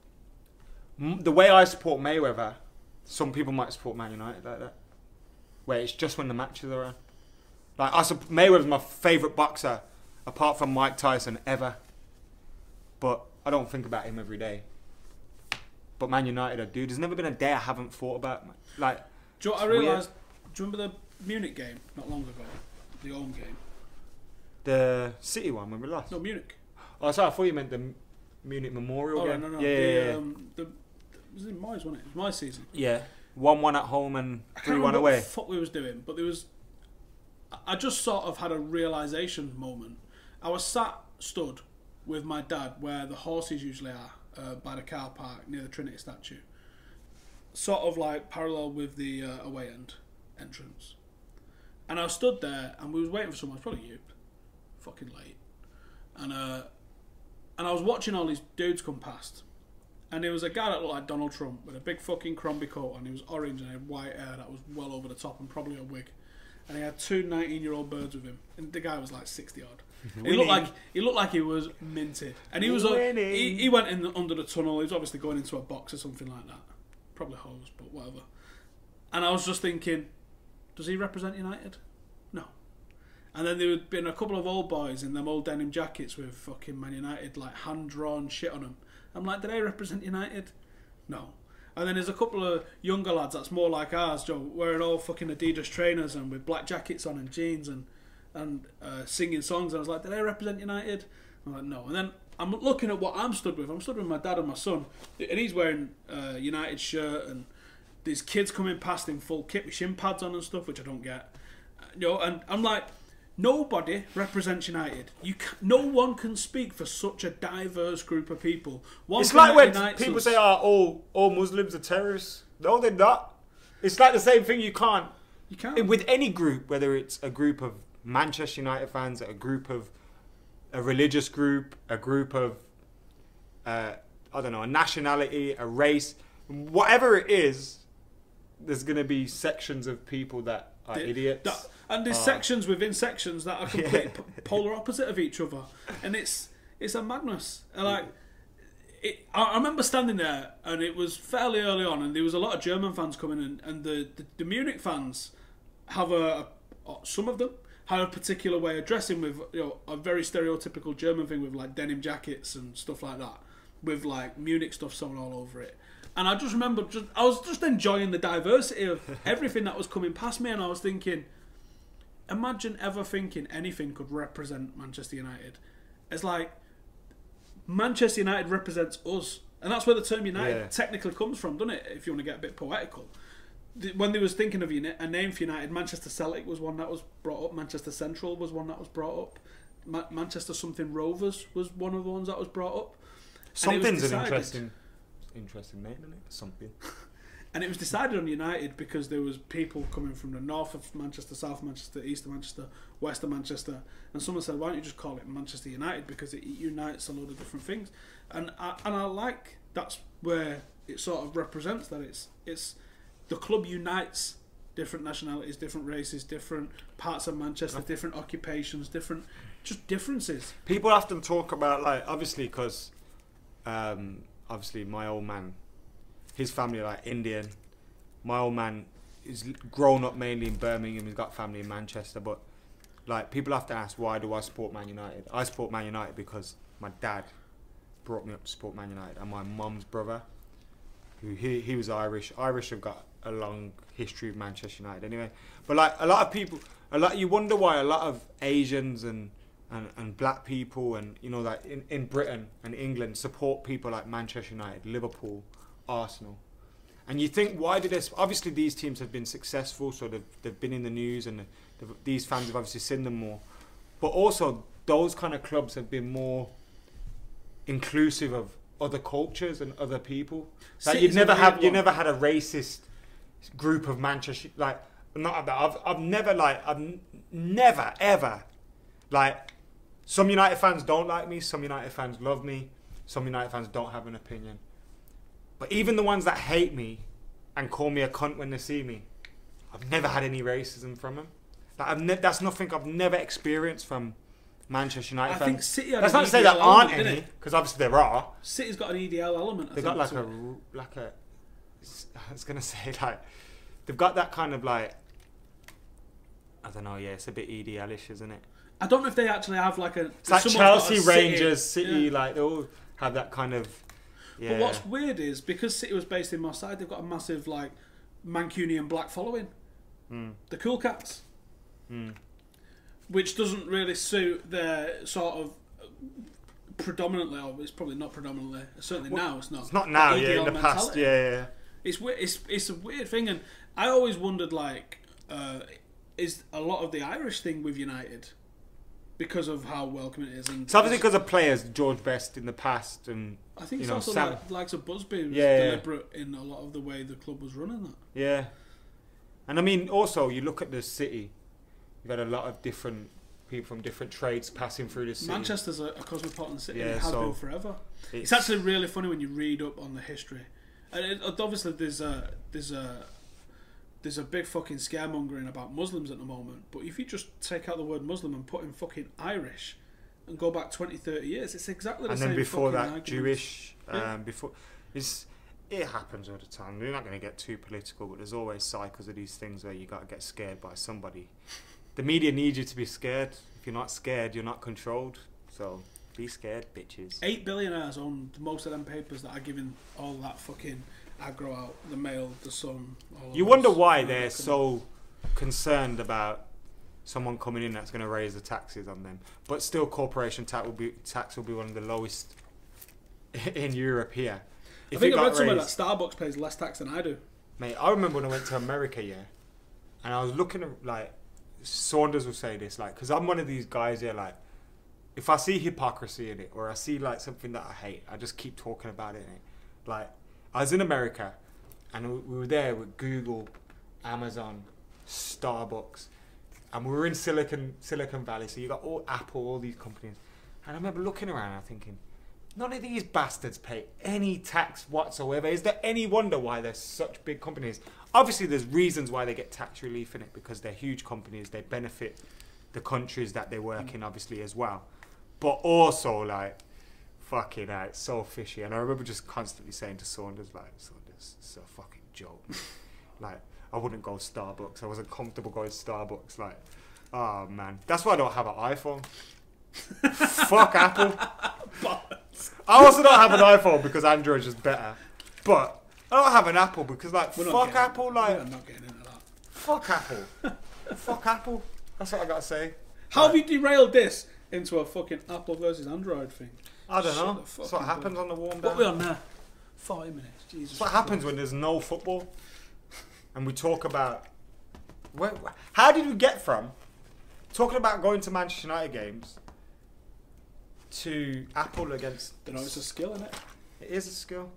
m- the way I support Mayweather, some people might support Man United like that, where it's just when the matches are on. Like I sup- Mayweather's my favourite boxer, apart from Mike Tyson ever. But I don't think about him every day. But Man United, I do. There's never been a day I haven't thought about. Like, Do you know what I it's weird. realised? Do you remember the Munich game not long ago? The home game. The City one when we lost. No, Munich. Oh, sorry, I thought you meant the Munich Memorial Oh, game. no, no, no. Yeah, the, yeah, yeah. Um, the, it was in Moyes, wasn't it? It was my season. yeah. one one at home and I can't three one remember away. what the fuck we was doing, but there was. I just sort of had a realisation moment. I was sat, stood with my dad where the horses usually are, uh, by the car park near the Trinity statue. Sort of like parallel with the uh, away end entrance. And I stood there and we was waiting for someone, it was probably you, fucking late. And uh, and I was watching all these dudes come past. And there was a guy that looked like Donald Trump with a big fucking Crombie coat on. He was orange and he had white hair that was well over the top and probably a wig. And he had two nineteen-year-old birds with him. And the guy was like sixty odd. He looked like he looked like he was minted. And he was uh, he, Winning. he went in the, under the tunnel. He was obviously going into a box or something like that. probably hose, but whatever. And I was just thinking, does he represent United? No. And then there had been a couple of old boys in them old denim jackets with fucking Man United like hand drawn shit on them. I'm like, do they represent United? No. And then there's a couple of younger lads that's more like ours, Joe, wearing all fucking Adidas trainers and with black jackets on and jeans and and uh, singing songs. And I was like, do they represent United? I'm like, no. And then I'm looking at what I'm stood with. I'm stood with my dad and my son, and he's wearing a United shirt, and these kids coming past in full kit with shin pads on and stuff, which I don't get. You know, and I'm like, nobody represents United. You can, no one can speak for such a diverse group of people. One It's like when unites people us. say, "Oh, all all Muslims are terrorists." No, they're not. It's like the same thing. You can't. You can't. With any group, whether it's a group of Manchester United fans, a group of a religious group, a group of uh, I don't know, a nationality, a race, whatever it is, there's going to be sections of people that are The- idiots. that- and there's Uh, sections within sections that are completely p- polar opposite of each other, and it's it's a madness. And like, it, I, I remember standing there, and it was fairly early on, and there was a lot of German fans coming in, and the the, the Munich fans have a, a some of them have a particular way of dressing with, you know, a very stereotypical German thing with like denim jackets and stuff like that, with like Munich stuff sewn all over it. And I just remember, just I was just enjoying the diversity of everything that was coming past me, and I was thinking, imagine ever thinking anything could represent Manchester United. It's like Manchester United represents us, and that's where the term United Yeah. technically comes from, doesn't it? If you want to get a bit poetical. The- When they was thinking of uni- a name for United, Manchester Celtic was one that was brought up. Manchester Central was one that was brought up. Ma- Manchester something Rovers was one of the ones that was brought up. And it was Something's an decided- interesting, interesting name, isn't it? Something. And it was decided on United because there was people coming from the north of Manchester, south of Manchester, east of Manchester, west of Manchester, and someone said, "Why don't you just call it Manchester United because it unites a load of different things?" And I, and I like that's where it sort of represents that it's it's the club unites different nationalities, different races, different parts of Manchester, different occupations, different just differences. People often talk about, like, obviously because um, obviously my old man, his family are like Indian. My old man is grown up mainly in Birmingham. He's got family in Manchester, but like people often ask, why do I support Man United? I support Man United because my dad brought me up to support Man United, and my mum's brother, who he he was Irish. Irish have got a long history of Manchester United anyway. But like a lot of people, a lot you wonder why a lot of Asians and and, and black people and, you know, like in, in Britain and England support people like Manchester United, Liverpool, Arsenal. And you think, why did this? Obviously these teams have been successful, so they've, they've been in the news, and they've, these fans have obviously seen them more. But also those kind of clubs have been more inclusive of other cultures and other people. Like City's you'd never a have weird you one. never had a racist group of Manchester, like, not that I've I've never like I've n- never ever like, some United fans don't like me, some United fans love me, some United fans don't have an opinion. But even the ones that hate me and call me a cunt when they see me, I've never had any racism from them. Like I've ne- that's nothing I've never experienced from Manchester United I fans. think City had That's an not to say E D L there aren't element, any, didn't it? because obviously there are. City's got an E D L element. I They've think, got like to a it. r- like a. I was gonna say like, they've got that kind of like. I don't know. Yeah, it's a bit E D L-ish, isn't it? I don't know if they actually have like a. It's like someone's got Chelsea, a City- Rangers, City. Yeah. Like they all have that kind of. Yeah. But what's weird is because City was based in Moss Side, they've got a massive like Mancunian black following. Mm. The Cool Cats, Mm. which doesn't really suit their sort of predominantly, or it's probably not predominantly. Certainly Well, now it's not. It's not now. E D L Yeah, in the past. mentality. Yeah, yeah. It's weird. It's it's a weird thing, and I always wondered like, uh, is a lot of the Irish thing with United because of how welcoming it is, and It's obviously because of players, George Best in the past, and I think you it's know, also Sam- like likes of Busby was Yeah, yeah. deliberate in a lot of the way the club was running that. yeah. And I mean, also you look at the city. You've got a lot of different people from different trades passing through the city. Manchester's a, a cosmopolitan city. Yeah, and it has so been forever. It's, It's, actually really funny when you read up on the history. And it, obviously, there's a there's a there's a big fucking scaremongering about Muslims at the moment. But if you just take out the word Muslim and put in fucking Irish and go back twenty, thirty years, it's exactly the and same. then before fucking that, arguments. Jewish. Um, Yeah. Before it's it happens all the time. We're not going to get too political, but there's always cycles of these things where you got to get scared by somebody. The media need you to be scared. If you're not scared, you're not controlled. So be scared, bitches. Eight billionaires own most of them papers that are giving all that fucking aggro out. The Mail, the Sun. All You of wonder those. why Yeah, they're look at so concerned about someone coming in that's going to raise the taxes on them. But still, corporation tax will be tax will be one of the lowest in Europe here. I think it I read got somewhere that raised- Starbucks pays less tax than I do. Mate, I remember when I went to America, yeah, and I was looking at, like, Saunders will say this, like, because I'm one of these guys here, like, if I see hypocrisy in it, or I see, like, something that I hate, I just keep talking about it, innit? Like, I was in America, and we- we were there with Google, Amazon, Starbucks, and we were in Silicon Silicon Valley, so you got all Apple, all these companies, and I remember looking around and thinking, none of these bastards pay any tax whatsoever. Is there any wonder why they're such big companies? Obviously, there's reasons why they get tax relief in it, because they're huge companies. They benefit the countries that they work in, obviously, as well. But also, like, fucking hell, it's so fishy. And I remember just constantly saying to Saunders, like, Saunders, it's a fucking joke. Like, I wouldn't go Starbucks. I wasn't comfortable going Starbucks. Like, oh, man. That's why I don't have an iPhone. Fuck Apple. I also don't have an iPhone because Android's just better. But I don't have an Apple because, like, We're not fuck getting- Apple. Like, we're not getting into that. fuck Apple. Fuck Apple. That's what I gotta say. How have you derailed this into a fucking Apple versus Android thing? I don't Shut know. the That's what fucking happens door. on the warm What are we down. on now? Forty minutes. Jesus. That's what happens when there's no football, and we talk about. Where, how did we get from talking about going to Manchester United games to Apple against? Don't know. It's a skill, isn't it? It is a skill.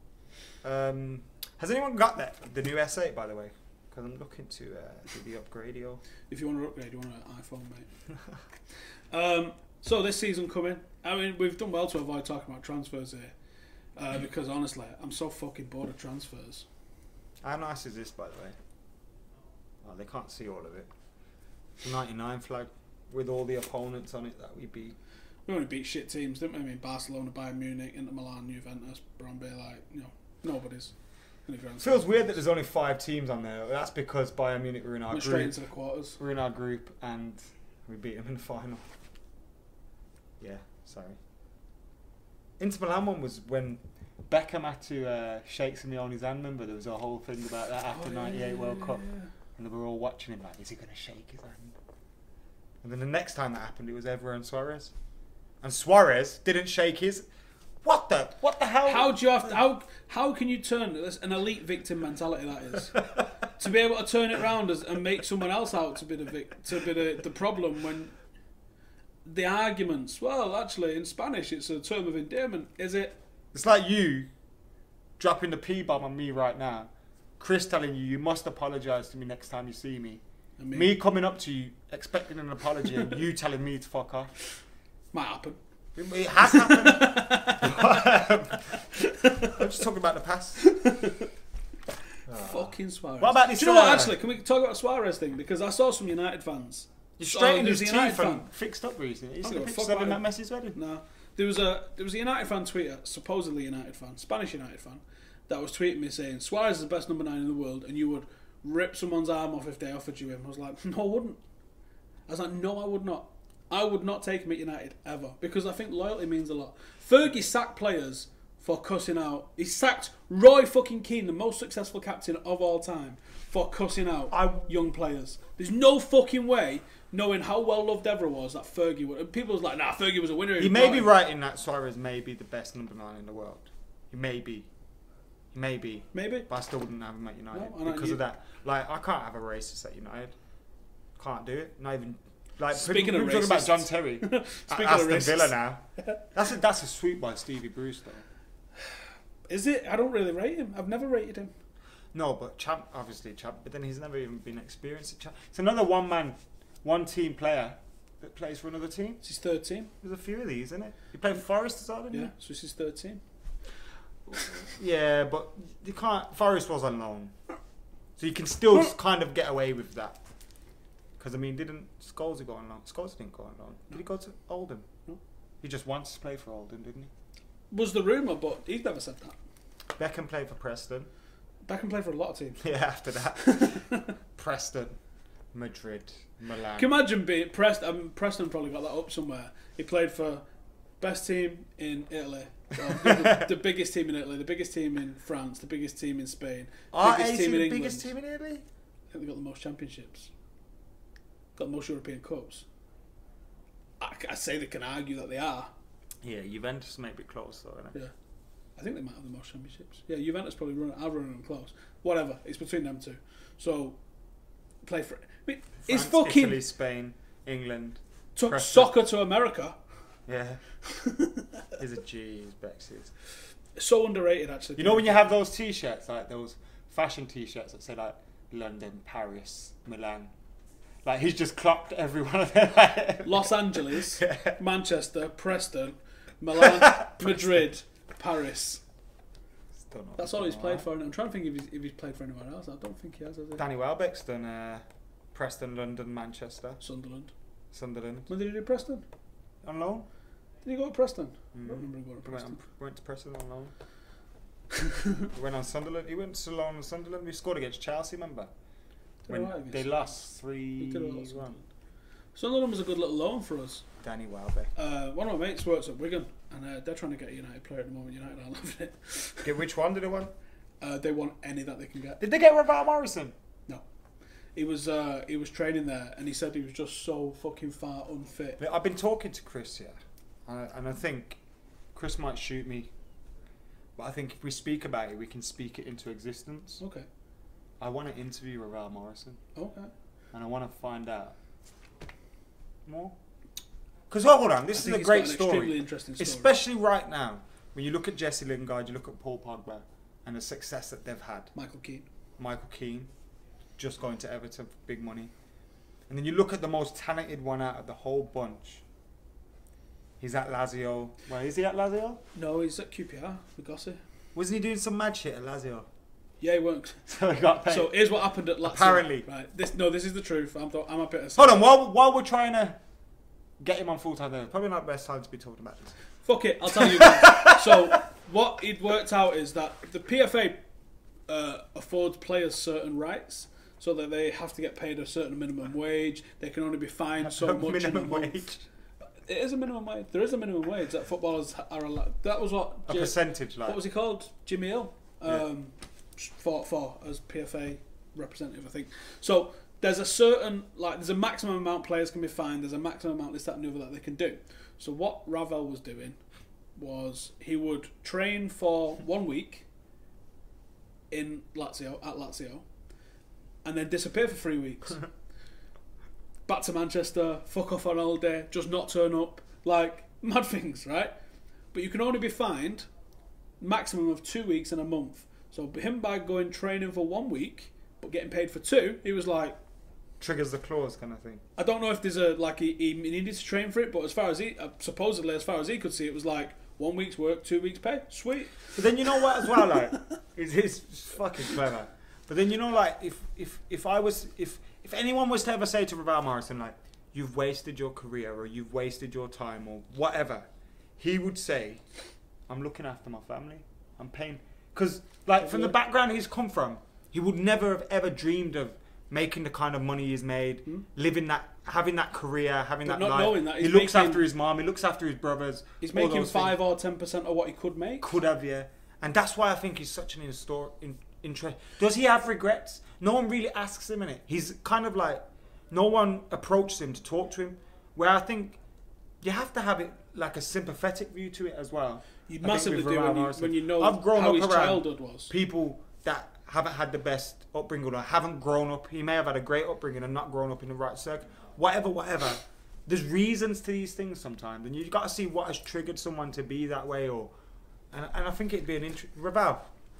Um, has anyone got that? The new S eight, by the way, because I'm looking to uh, do the upgradio. If you want to upgrade, you want an iPhone, mate. um, so this season coming, I mean, we've done well to avoid talking about transfers here, uh, because honestly, I'm so fucking bored of transfers. How nice is this, by the way? Oh, they can't see all of it. It's a ninety-nine flag with all the opponents on it that we beat. We only beat shit teams, didn't we? I mean, Barcelona, Bayern Munich, Inter Milan, Juventus, Bromby, like, you know, nobody's. In the grand It feels scheme. weird that there's only five teams on there. That's because Bayern Munich were in our Went straight group. into the quarters. We're in our group and we beat them in the final. Yeah, sorry. Inter Milan one was when Beckham had to uh, shake Simeone's hand. Remember, there was a whole thing about that after Oh, yeah, ninety-eight yeah, World yeah, Cup, yeah. and they were all watching him like, is he going to shake his hand? And then the next time that happened, it was Evra and Suarez, and Suarez didn't shake his. What the? What the hell? How do you have to, how how can you turn this an elite victim mentality that is to be able to turn it around as, and make someone else out to be the vic, to be the, the problem when the arguments, well, actually in Spanish it's a term of endearment, is it? It's like you dropping the P bomb on me right now. Chris telling you you must apologise to me next time you see me. I mean, Me coming up to you expecting an apology and you telling me to fuck off. might happen. It, it has happened. I'm just talking about the past. Fucking Suarez. What about this, Do you know what? uh, Actually, can we talk about Suarez thing? Because I saw some United fans. You're Oh, straightened there's his a teeth United and fan. fixed up recently. You I see don't the give a pictures fuck of him at about Messi's wedding? No, there was a there was a United fan tweeter, supposedly United fan, Spanish United fan, that was tweeting me saying Suarez is the best number nine in the world, and you would rip someone's arm off if they offered you him. I was like, no, I wouldn't. I was like, no, I would not. I would not take him at United ever, because I think loyalty means a lot. Fergie sacked players for cussing out. He sacked Roy fucking Keane, the most successful captain of all time, for cussing out I- young players. There's no fucking way, knowing how well loved Evra was, that Fergie would. People was like, nah, Fergie was a winner. He may be right in that Suarez may be the best number nine in the world. He may be. He may be. Maybe. But I still wouldn't have him at United No, I know because you- of that. Like, I can't have a racist at United. Can't do it. Not even. Like, Speaking we of were talking about racists. John Terry. Speaking Aston of racists. Villa now. That's a, that's a sweep by Stevie Bruce, though. Is it? I don't really rate him. I've never rated him. No, but Champ, obviously Champ, but then he's never even been experienced at Champ. It's another one man, one team player that plays for another team. It's his third team. There's a few of these, isn't it? He played for Forest as well, didn't Yeah, so it's his third team. he? Yeah, but you can't. Forest was on loan, so you can still kind of get away with that. Because I mean, didn't Scholes go on loan? Scholes didn't go on loan. Did he go to Oldham? No. He just once played for Oldham, didn't he? Was the rumour, but he's never said that. Beckham played for Preston. Beckham played for a lot of teams. Yeah, after that. Preston, Madrid, Milan. Can you imagine being Preston? Um, Preston probably got that up somewhere. He played for best team in Italy, well, the, the biggest team in Italy, the biggest team in France, the biggest team in Spain, Are biggest A C team in the England. biggest team in Italy? I think they got the most championships, got the most European cups. I, I say they can argue that they are. Yeah, Juventus may be close though, isn't it? Yeah, I think they might have the most championships. Yeah, Juventus probably run. I'll run them close. Whatever, it's between them two. So play for. I mean, France, it's fucking Italy, Spain, England. took Preston. soccer to America. Yeah. He's a G, he's Bex's. So underrated, actually. You know when you have those T-shirts, like those fashion T-shirts that say like London, Paris, Milan. Like he's just clocked every one of them. Los Angeles, Manchester, Preston, Milan, Madrid, Paris. Don't know if That's he's all done he's played right. for. And I'm trying to think if he's, if he's played for anywhere else. I don't think he has. has he? Danny Welbeck's done uh, Preston, London, Manchester, Sunderland. Sunderland. When did he do Preston? On loan? Did he go to Preston? Mm. I don't remember him going to Went, Preston. on, went to Preston on loan. He went on Sunderland. He went to loan on Sunderland. We scored against Chelsea, remember? Did When alright against they them. lost He three did alright at one. Sunderland. Sunderland was a good little loan for us. Danny Welbeck. Uh, one of my mates works at Wigan, and uh, they're trying to get a United player at the moment. United are loving it. Okay, which one did they want? Uh, they want any that they can get. Did they get Raval Morrison? He was uh, he was training there, and he said he was just so fucking far unfit. I've been talking to Chris, yeah, and I, and I think Chris might shoot me, but I think if we speak about it, we can speak it into existence. Okay. I want to interview Raval Morrison, Okay. and I want to find out more. Because hold on, this I is think a it's great got an story, extremely interesting story. especially right now when you look at Jesse Lingard, you look at Paul Pogba, and the success that they've had. Michael Keane. Michael Keane, just going to Everton for big money. And then you look at the most talented one out of the whole bunch. He's at Lazio. Well, is he at Lazio? No, he's at Q P R, Lugossi. Wasn't he doing some mad shit at Lazio? Yeah, he weren't. So he got paid. So here's what happened at Lazio. Apparently. Right. This no, this is the truth. I'm th- I'm a bit of Hold on, while, while we're trying to get him on full time, there, probably not the best time to be talking about this. Fuck it, I'll tell you guys. So what it worked out is that the P F A uh, affords players certain rights, so that they have to get paid a certain minimum wage. They can only be fined so much Minimum in a month. wage. It is a minimum wage. There is a minimum wage that footballers are allowed. That was what. A J- percentage, like. What was he called? Jimmy Hill. Yeah. Um, fought for as P F A representative, I think. So there's a certain like there's a maximum amount players can be fined. There's a maximum amount this that and the other that they can do. So what Ravel was doing was he would train for one week in Lazio at Lazio, and then disappear for three weeks. Back to Manchester, fuck off on holiday, just not turn up, like mad things, right? But you can only be fined maximum of two weeks in a month. So him by going training for one week but getting paid for two, he was like, Triggers the clause kind of thing. I don't know if there's a like he, he needed to train for it, but as far as he uh, supposedly as far as he could see, it was like one week's work, two weeks pay, sweet. But then you know what as well, like, it's, it's fucking clever. But then you know, like, if if if I was if if anyone was to ever say to Raval Morrison, like, you've wasted your career or you've wasted your time or whatever, he would say, I'm looking after my family. I'm paying. Because, like, from the background he's come from, he would never have ever dreamed of making the kind of money he's made, Hmm? living that, having that career, having But that not life. knowing that, he he's looks making- after his mom, he looks after his brothers. He's all making those five things. or ten percent of what he could make. Could have, yeah. And that's why I think he's such an instor- in, interest. Does he have regrets? No one really asks him in it. He's kind of like, no one approaches him to talk to him. Where I think you have to have it like a sympathetic view to it as well. You I think massively with do Raval when you, Morrison. when you know I've grown how up his around childhood was. people that haven't had the best upbringing or haven't grown up. He may have had a great upbringing and not grown up in the right circle. Whatever, whatever. There's reasons to these things sometimes, and you've got to see what has triggered someone to be that way. Or, and, and I think it'd be an interest. Raval,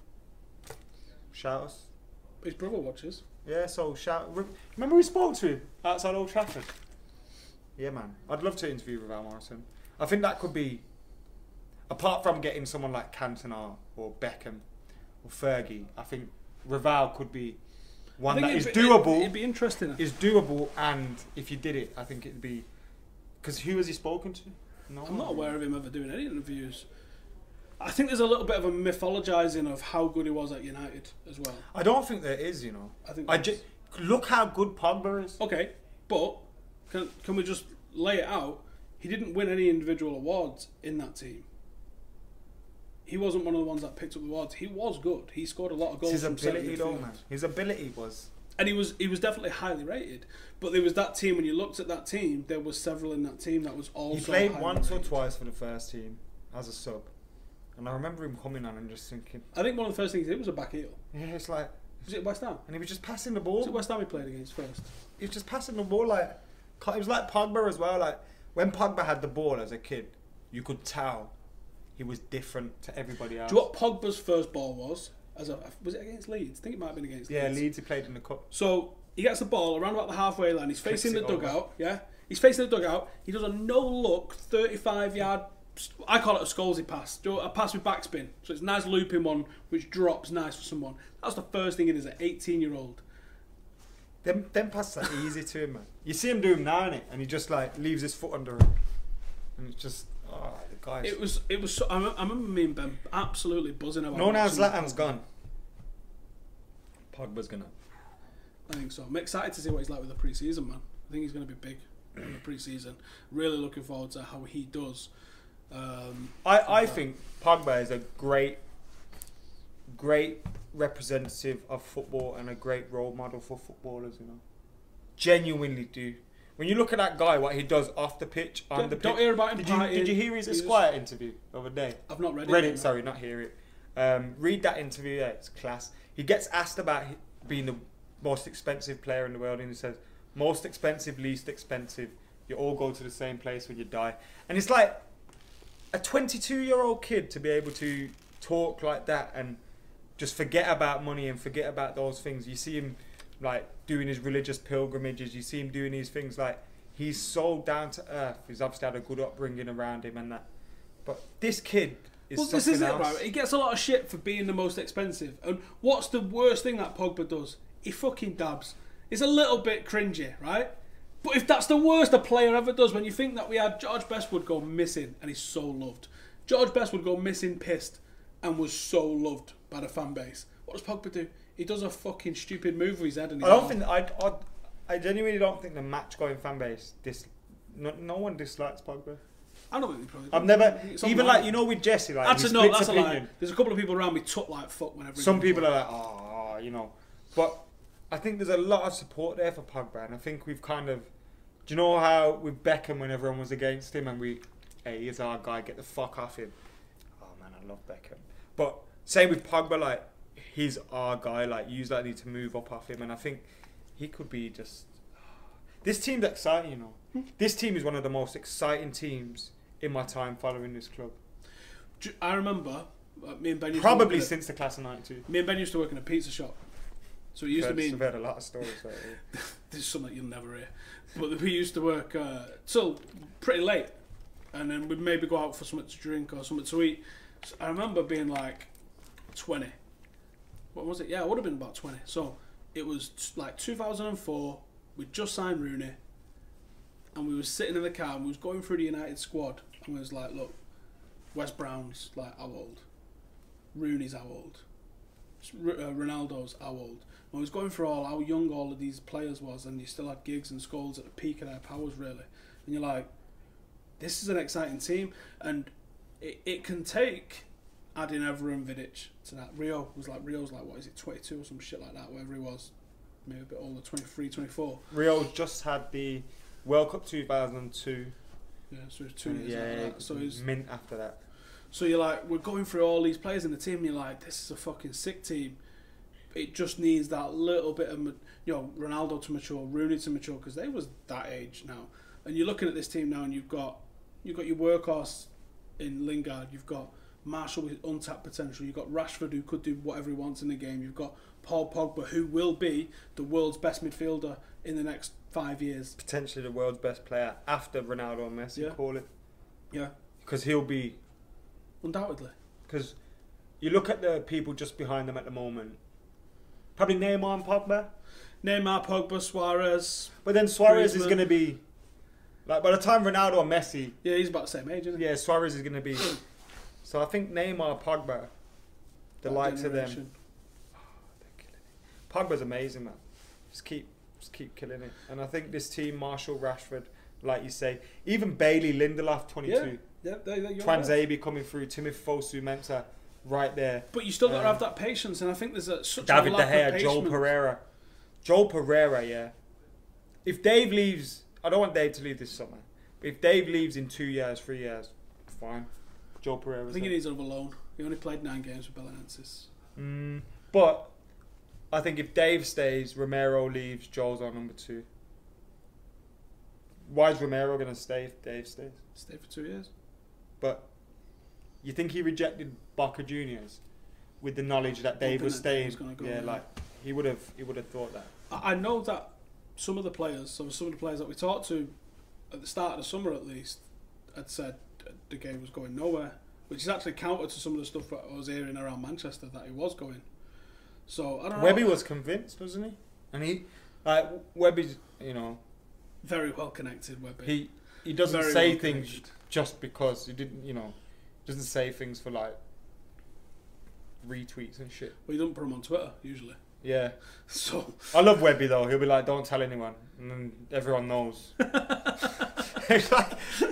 shout us. His brother watches. Yeah, so shout. Re- Remember we spoke to him outside Old Trafford. Yeah, man. I'd love to interview Raval Morrison. I think that could be, apart from getting someone like Cantona or Beckham or Fergie, I think Raval could be one I that think is it'd be- doable. It'd be interesting. Is doable, and if you did it, I think it'd be. Because who has he spoken to? No I'm not aware of him ever doing any interviews. I think there's a little bit of a mythologizing of how good he was at United as well. I don't think there is, you know. I think I there ju- look how good Pogba is. Okay, but can can we just lay it out? He didn't win any individual awards in that team. He wasn't one of the ones that picked up the awards. He was good. He scored a lot of goals. His from ability, centre though, midfield. man. His ability was. And he was he was definitely highly rated. But there was that team. When you looked at that team, there was several in that team that was also. He played highly once rated. or twice for the first team as a sub, and I remember him coming on and just thinking, I think one of the first things he did was a back heel. yeah, it's like, Was it West Ham? and he was just passing the Was it ball. West Ham he played against first? He was just passing the ball like, it was like Pogba as well. Like when Pogba had the ball as a kid, you could tell he was different to everybody else. Do you know what Pogba's first ball was? As a was it against Leeds? I think it might have been against Yeah, Leeds. Leeds. He played in the cup. So he gets the ball around about the halfway line. He's Kicks facing the it over. dugout. Yeah, he's facing the dugout. He does a no-look thirty-five yard. I call it a Scholesy pass. Do a pass with backspin. So it's a nice looping one, which drops nice for someone. That's the first thing it is. An eighteen-year-old. Them, them passes are easy to him, man. You see him do him now, innit? And he just like leaves his foot under it, and it's just, oh, the guys. It was. It was. So, I, remember, I remember me and Ben absolutely buzzing about. No, now watching Zlatan's Pogba. gone. Pogba's gonna. I think so. I'm excited to see what he's like with the pre-season, man. I think he's going to be big in the pre-season. Really looking forward to how he does. Um, I, I with that. think Pogba is a great, great representative of football and a great role model for footballers. You know, genuinely do. When you look at that guy, what he does off the pitch, on Don't- the pitch. don't hear about him Did you, partying. did you hear his He was- Esquire interview the other day? I've not read it. Read yet, it, no. sorry, not hear it. Um, read that interview. Yeah, it's class. He gets asked about hi- being the most expensive player in the world, and he says, "Most expensive, least expensive. You all go to the same place when you die." And it's like a twenty-two-year-old kid to be able to talk like that and just forget about money and forget about those things. You see him like doing his religious pilgrimages. You see him doing these things like he's so down to earth. He's obviously had a good upbringing around him and that. But this kid is Well, something this is it, else. right? He gets a lot of shit for being the most expensive. And what's the worst thing that Pogba does? He fucking dabs. It's a little bit cringy, right? But if that's the worst a player ever does, when you think that we had George Bestwood go missing and he's so loved. George Bestwood go missing pissed and was so loved by the fan base. What does Pogba do? He does a fucking stupid move with his head and I he's don't off. think I, I, I genuinely don't think the match-going fan base dis, no, no one dislikes Pogba. I don't think he probably I've do. never I think it's even online. like you know with Jesse like That's he a no, splits that's a opinion. lie. There's a couple of people around me took like fuck whenever. he Some comes people on. are like oh you know, but I think there's a lot of support there for Pogba, and I think we've kind of, do you know how with Beckham when everyone was against him and we, hey here's our guy, get the fuck off him. Oh man, I love Beckham. But same with Pogba, like he's our guy, like you like need to move up off him, and I think he could be just. This team's exciting, you know. This team is one of the most exciting teams in my time following this club. Do you- I remember uh, me and Ben used Probably to work since the class of ninety-two. at, me and Ben used to work in a pizza shop. So it used to I've be heard- I've heard a lot of stories about it. this is something you'll never hear. But we used to work uh, till pretty late, and then we'd maybe go out for something to drink or something to eat. So I remember being like twenty. What was it? Yeah, it would have been about twenty. So it was t- like two thousand four. We'd just signed Rooney, and we were sitting in the car and we was going through the United squad, and we was like, look, West Brown's like how old? Rooney's how old? R- uh, Ronaldo's how old? And we was going through all how young all of these players was, and you still had Giggs and Scholes at the peak of their powers, really. And you're like, this is an exciting team, and it, it can take adding Evra and Vidic to that. Rio was like Rio's like what is it, twenty-two or some shit like that, whatever he was, maybe a bit older, twenty-three, twenty-four. Rio just had the World Cup two thousand two. Yeah, so it was two years yeah, after that. So he's mint after that. So you're like, we're going through all these players in the team, and you're like, this is a fucking sick team. It just needs that little bit of, ma- you know, Ronaldo to mature, Rooney to mature, because they was that age now. And you're looking at this team now, and you've got you've got your workhorse in Lingard, you've got Marshall with untapped potential, you've got Rashford who could do whatever he wants in the game, you've got Paul Pogba who will be the world's best midfielder in the next five years. Potentially the world's best player after Ronaldo and Messi, Yeah. call it. Yeah, Because he'll be... undoubtedly. Because you look at the people just behind them at the moment. Probably Neymar and Pogba. Neymar, Pogba, Suarez. But then Suarez is Griezmann. going to be... Like, by the time Ronaldo and Messi... Yeah, he's about the same age, isn't he? Yeah, Suarez is going to be So I think Neymar, Pogba, the That likes of them. generation. Pogba's amazing, man. Just keep, just keep killing it. And I think this team, Marshall, Rashford, like you say, even Bailey, Lindelof, twenty-two, Yeah, yeah, they, they, you're right. Twanzebe coming through, Timothy Fosu Mensah, right there. But you still got to Um, have that patience, and I think there's a, such David a De lack Gea, of Joel patience. Pereira. Joel Pereira, yeah. If Dave leaves, I don't want Dave to leave this summer. But if Dave leaves in two years, three years, fine. Joel Pereira. I think he needs another loan. He only played nine games for Belenenses. Mm, but I think if Dave stays, Romero leaves, Joel's on number two. Why is Romero going to stay if Dave stays? Stayed for two years. But you think he rejected Boca Juniors with the knowledge that Dave Hoping was that Dave staying? was gonna go yeah, there. like he would have. He would have thought that. I I know that some of the players, so some of the players that we talked to at the start of the summer at least, had said the game was going nowhere, which is actually counter to some of the stuff that I was hearing around Manchester that he was going. So I don't know. Webby was convinced, wasn't he? And he, like Webby's, you know, very well connected. Webby. he he doesn't Very say well things connected. just because he didn't, you know, doesn't say things for like retweets and shit. Well, he doesn't put them on Twitter usually. Yeah, So I love Webby though. He'll be like, "Don't tell anyone," and then everyone knows. It's like,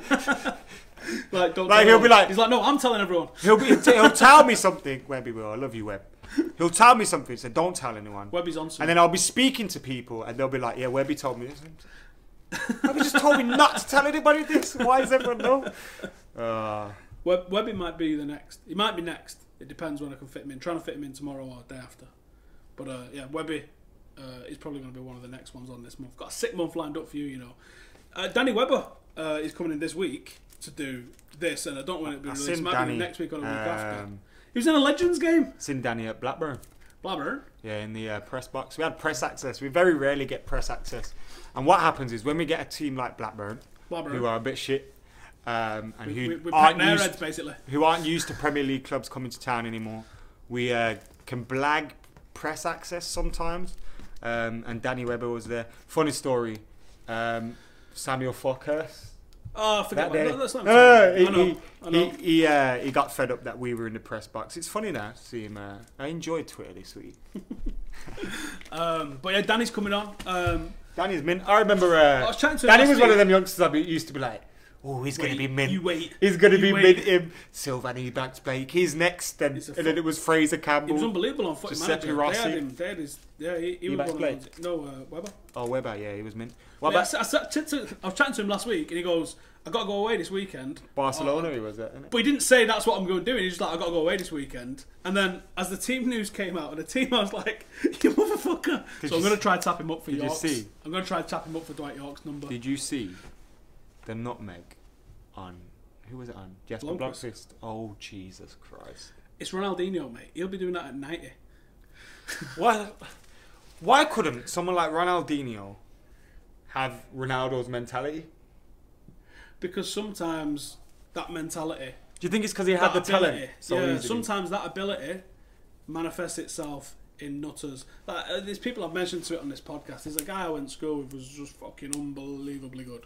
like, don't Like, tell he'll be anyone. like- he's like, no, I'm telling everyone. He'll be he'll tell me something. Webby will. I love you, Web. He'll tell me something. So don't tell anyone. Webby's on. And then I'll be speaking to people, and they'll be like, "Yeah, Webby told me this." Webby just told me not to tell anybody this. Why does everyone know? Uh, Web, Webby might be the next. He might be next. It depends when I can fit him in. Trying to fit him in tomorrow or the day after. But uh, yeah, Webby uh, is probably going to be one of the next ones on this month. Got a sick month lined up for you, you know. Uh, Danny Webber uh, is coming in this week to do this, and I don't want it to be I've released. seen Might Danny, be next week or the week after. um, He was in a Legends game. seen Danny at Blackburn. Blackburn. Yeah, in the uh, press box. We had press access. We very rarely get press access. And what happens is when we get a team like Blackburn, Blackburn. who are a bit shit, um, and we, who we, we aren't pack their used heads, basically. who aren't used to Premier League clubs coming to town anymore, we uh, can blag press access sometimes. Um, and Danny Webber was there. Funny story. Um, Samuel Falkhurst. Oh, I forgot That about day. that. That's not No, no, I no, know. he, I know. he, he, uh, he got fed up that we were in the press box. It's funny now to see him. Uh, I enjoyed Twitter this week. Um, but yeah, Danny's coming on. Um, Danny's mint. I remember I uh, was chatting to him Danny last was one of week. them youngsters I be- used to be like, oh, he's going to Wait, be mint. you wait. He's going to You be wait. mint him. Sylvain Banks Blake. He's next. And, He's a and then fu- it was Fraser He Campbell. was unbelievable on Footy Giuseppe Manager. Rossi. They had him. They had his. Yeah, he, he He was back one of play? those. No, uh, Webber. Oh, Webber, yeah, he was mint. What Yeah, I, about s- I, sat- t- t- I was chatting to him last week, and he goes, "I got to go away this weekend." Barcelona? Oh, He was it, innit? but he didn't say that's what I'm going to do. He's just like, "I got to go away this weekend." And then, as the team news came out, and the team, I was like, "You motherfucker!" Did so I'm you going to s- try to tap him up for did you York's. see? I'm going to try to tap him up for Dwight York's number. Did you see the nutmeg on who was it on? Jesper Blomqvist. Blomqvist. Oh Jesus Christ! It's Ronaldinho, mate. He'll be doing that at ninety. Why? Why couldn't someone like Ronaldinho have Ronaldo's mentality? Because sometimes that mentality, Do you think it's because he had the that ability, talent so yeah, easily? sometimes that ability manifests itself in nutters. Like, uh, there's people I've mentioned to it on this podcast. There's a guy I went to school with who was just fucking unbelievably good,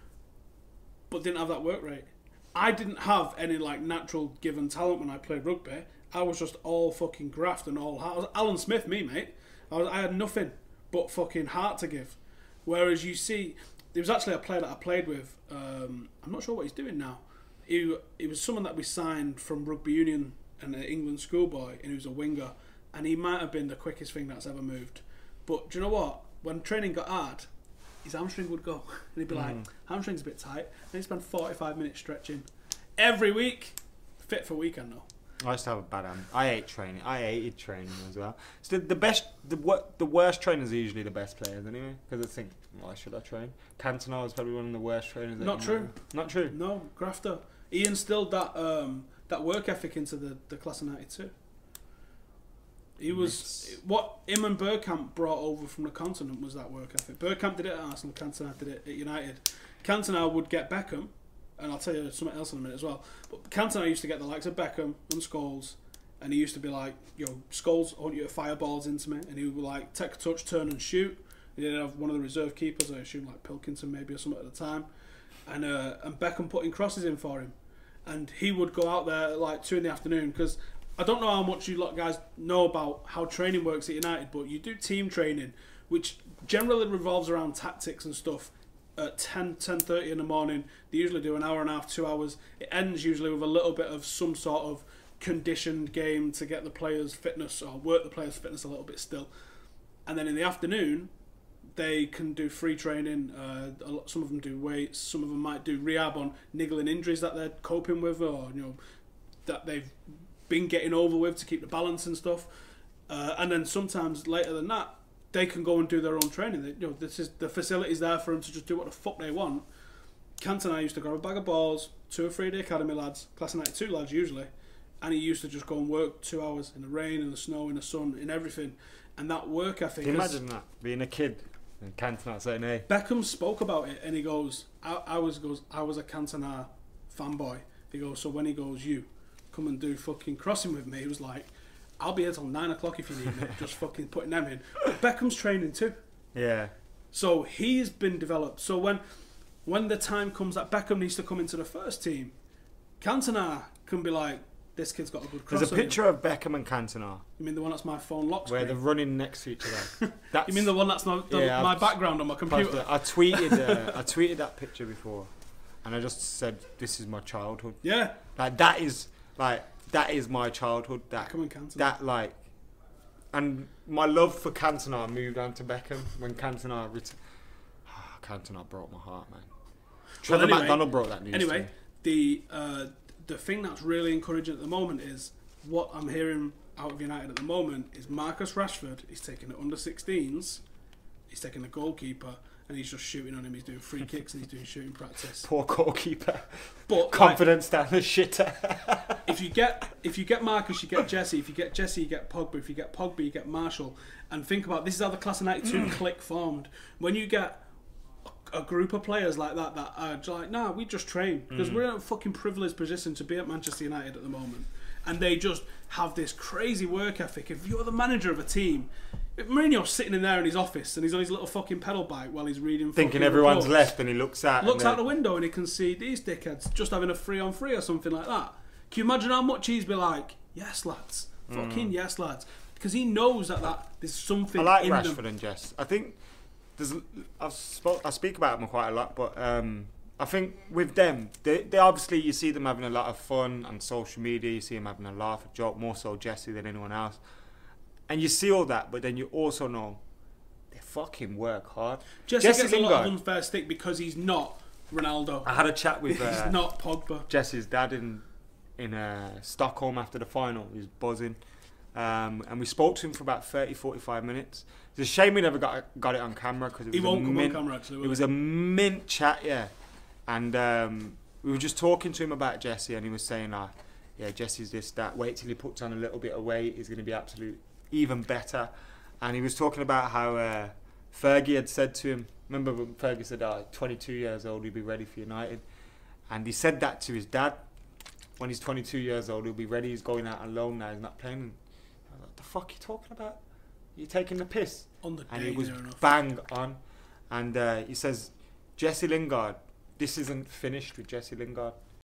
but didn't have that work rate. I didn't have any like natural given talent when I played rugby. I was just all fucking graft and all heart. I was Alan Smith, me mate. I, was, I had nothing but fucking heart to give. Whereas you see, there was actually a player that I played with. Um, I'm not sure what he's doing now. He, he was someone that we signed from rugby union and an England schoolboy, and he was a winger. And he might have been the quickest thing that's ever moved. But do you know what? When training got hard, his hamstring would go. And he'd be like, hamstring's a bit tight. And he'd spend forty-five minutes stretching. Every week. Fit for weekend though. I used to have a bad hand. I hate training. I hated training as well. So the, the best, the wo- the worst trainers are usually the best players anyway. Because I think, why should I train? Cantona was probably one of the worst trainers. that Not you true. know. Not true. No, grafter. He instilled that um, that work ethic into the, the class of ninety-two. He was Yes. what him and Bergkamp brought over from the continent was that work ethic. Bergkamp did it at Arsenal, Cantona did it at United. Cantona would get Beckham, and I'll tell you something else in a minute as well. But Cantona used to get the likes of Beckham and Scholes, and he used to be like, "Yo, Scholes, I want you to fire balls into me," and he would like take a touch, turn and shoot. He did have one of the reserve keepers, I assume like Pilkington maybe or something at the time, and uh, and Beckham putting crosses in for him. and he would go out there at like two in the afternoon because I don't know how much you lot guys know about how training works at United, but you do team training, which generally revolves around tactics and stuff. At ten, ten thirty in the morning, they usually do an hour and a half, two hours. It ends usually with a little bit of some sort of conditioned game to get the players' fitness or work the players' fitness a little bit still. And then in the afternoon, they can do free training. Uh, a lot, some of them do weights. Some of them might do rehab on niggling injuries that they're coping with, or you know that they've been getting over with to keep the balance and stuff. Uh, and then sometimes later than that, they can go and do their own training. They, you know, this is the facility's there for them to just do what the fuck they want. Cantona used to grab a bag of balls, two or three of the academy lads, class of ninety-two lads usually, and he used to just go and work two hours in the rain, in the snow, in the sun, in everything. And that work ethic. Can you imagine that being a kid and Cantona saying, "Hey." Beckham spoke about it, and he goes, "I, I was goes, I was a Cantona fanboy." He goes, "So when he goes, you come and do fucking crossing with me," he was like, "I'll be here till nine o'clock if you need me." Just fucking putting them in. But Beckham's training too. Yeah. So he's been developed. So when when the time comes that Beckham needs to come into the first team, Cantona can be like, "This kid's got a good cross." There's a on him." picture of Beckham and Cantona You mean the one that's my phone lock where screen? they're running next to each other. That's, You mean the one that's not the, Yeah, my I've background on my computer? I tweeted, uh, I tweeted that picture before, and I just said, "This is my childhood." Yeah, Like that is like that is my childhood. That Beckham and Cantona. that like, and my love for Cantona moved on to Beckham when Cantona returned. Oh, Cantona broke my heart, man. Trevor anyway- McDonald broke that news. to Anyway, me. the uh, the thing that's really encouraging at the moment is what I'm hearing out of United at the moment is Marcus Rashford is taking the under sixteens, he's taking the goalkeeper, and he's just shooting on him. He's doing free kicks and he's doing shooting practice. Poor goalkeeper. But Confidence down the shitter. like, if you get if you get Marcus, you get Jesse. If you get Jesse, you get Pogba. If you get Pogba, you get Marshall. And think about this is how the class of ninety-two click formed. When you get a group of players like that that are just like, nah, we just train because we're in a fucking privileged position to be at Manchester United at the moment, and they just have this crazy work ethic. If you're the manager of a team, if Mourinho's sitting in there in his office and he's on his little fucking pedal bike while he's reading, Thinking fucking everyone's reports, left, and he looks out. looks and out the window and he can see these dickheads just having a free on free or something like that. Can you imagine how much he's be like, yes lads, fucking yes lads, because he knows that, that there's something I like in Rashford them. and Jess. I think there's. I've spoke, I speak about them quite a lot, but um, I think with them, they, they obviously you see them having a lot of fun on social media. You see them having a laugh, a joke, more so Jesse than anyone else, and you see all that. But then you also know they fucking work hard. Jesse, Jesse gets a lot of Lingard. unfair stick because he's not Ronaldo. I had a chat with He's uh, not Pogba. Jesse's dad in in uh, Stockholm after the final. He was buzzing. Um, and we spoke to him for about thirty, forty-five minutes. It's a shame we never got got it on camera because it was He won't a come mint, on camera actually. Will it was he? a mint chat, yeah. And um, we were just talking to him about Jesse, and he was saying, "Ah, yeah, Jesse's this, that. Wait till he puts on a little bit of weight. He's going to be absolute even better." And he was talking about how uh, Fergie had said to him. Remember when Fergie said, "Ah, twenty-two years old, he'll be ready for United," and he said that to his dad. When he's twenty-two years old, he'll be ready. He's going out on loan now. He's not playing. I was like, "What the fuck are you talking about? You're taking the piss." on the And day it was near enough. bang on. And uh, he says, Jesse Lingard, this isn't finished with Jesse Lingard.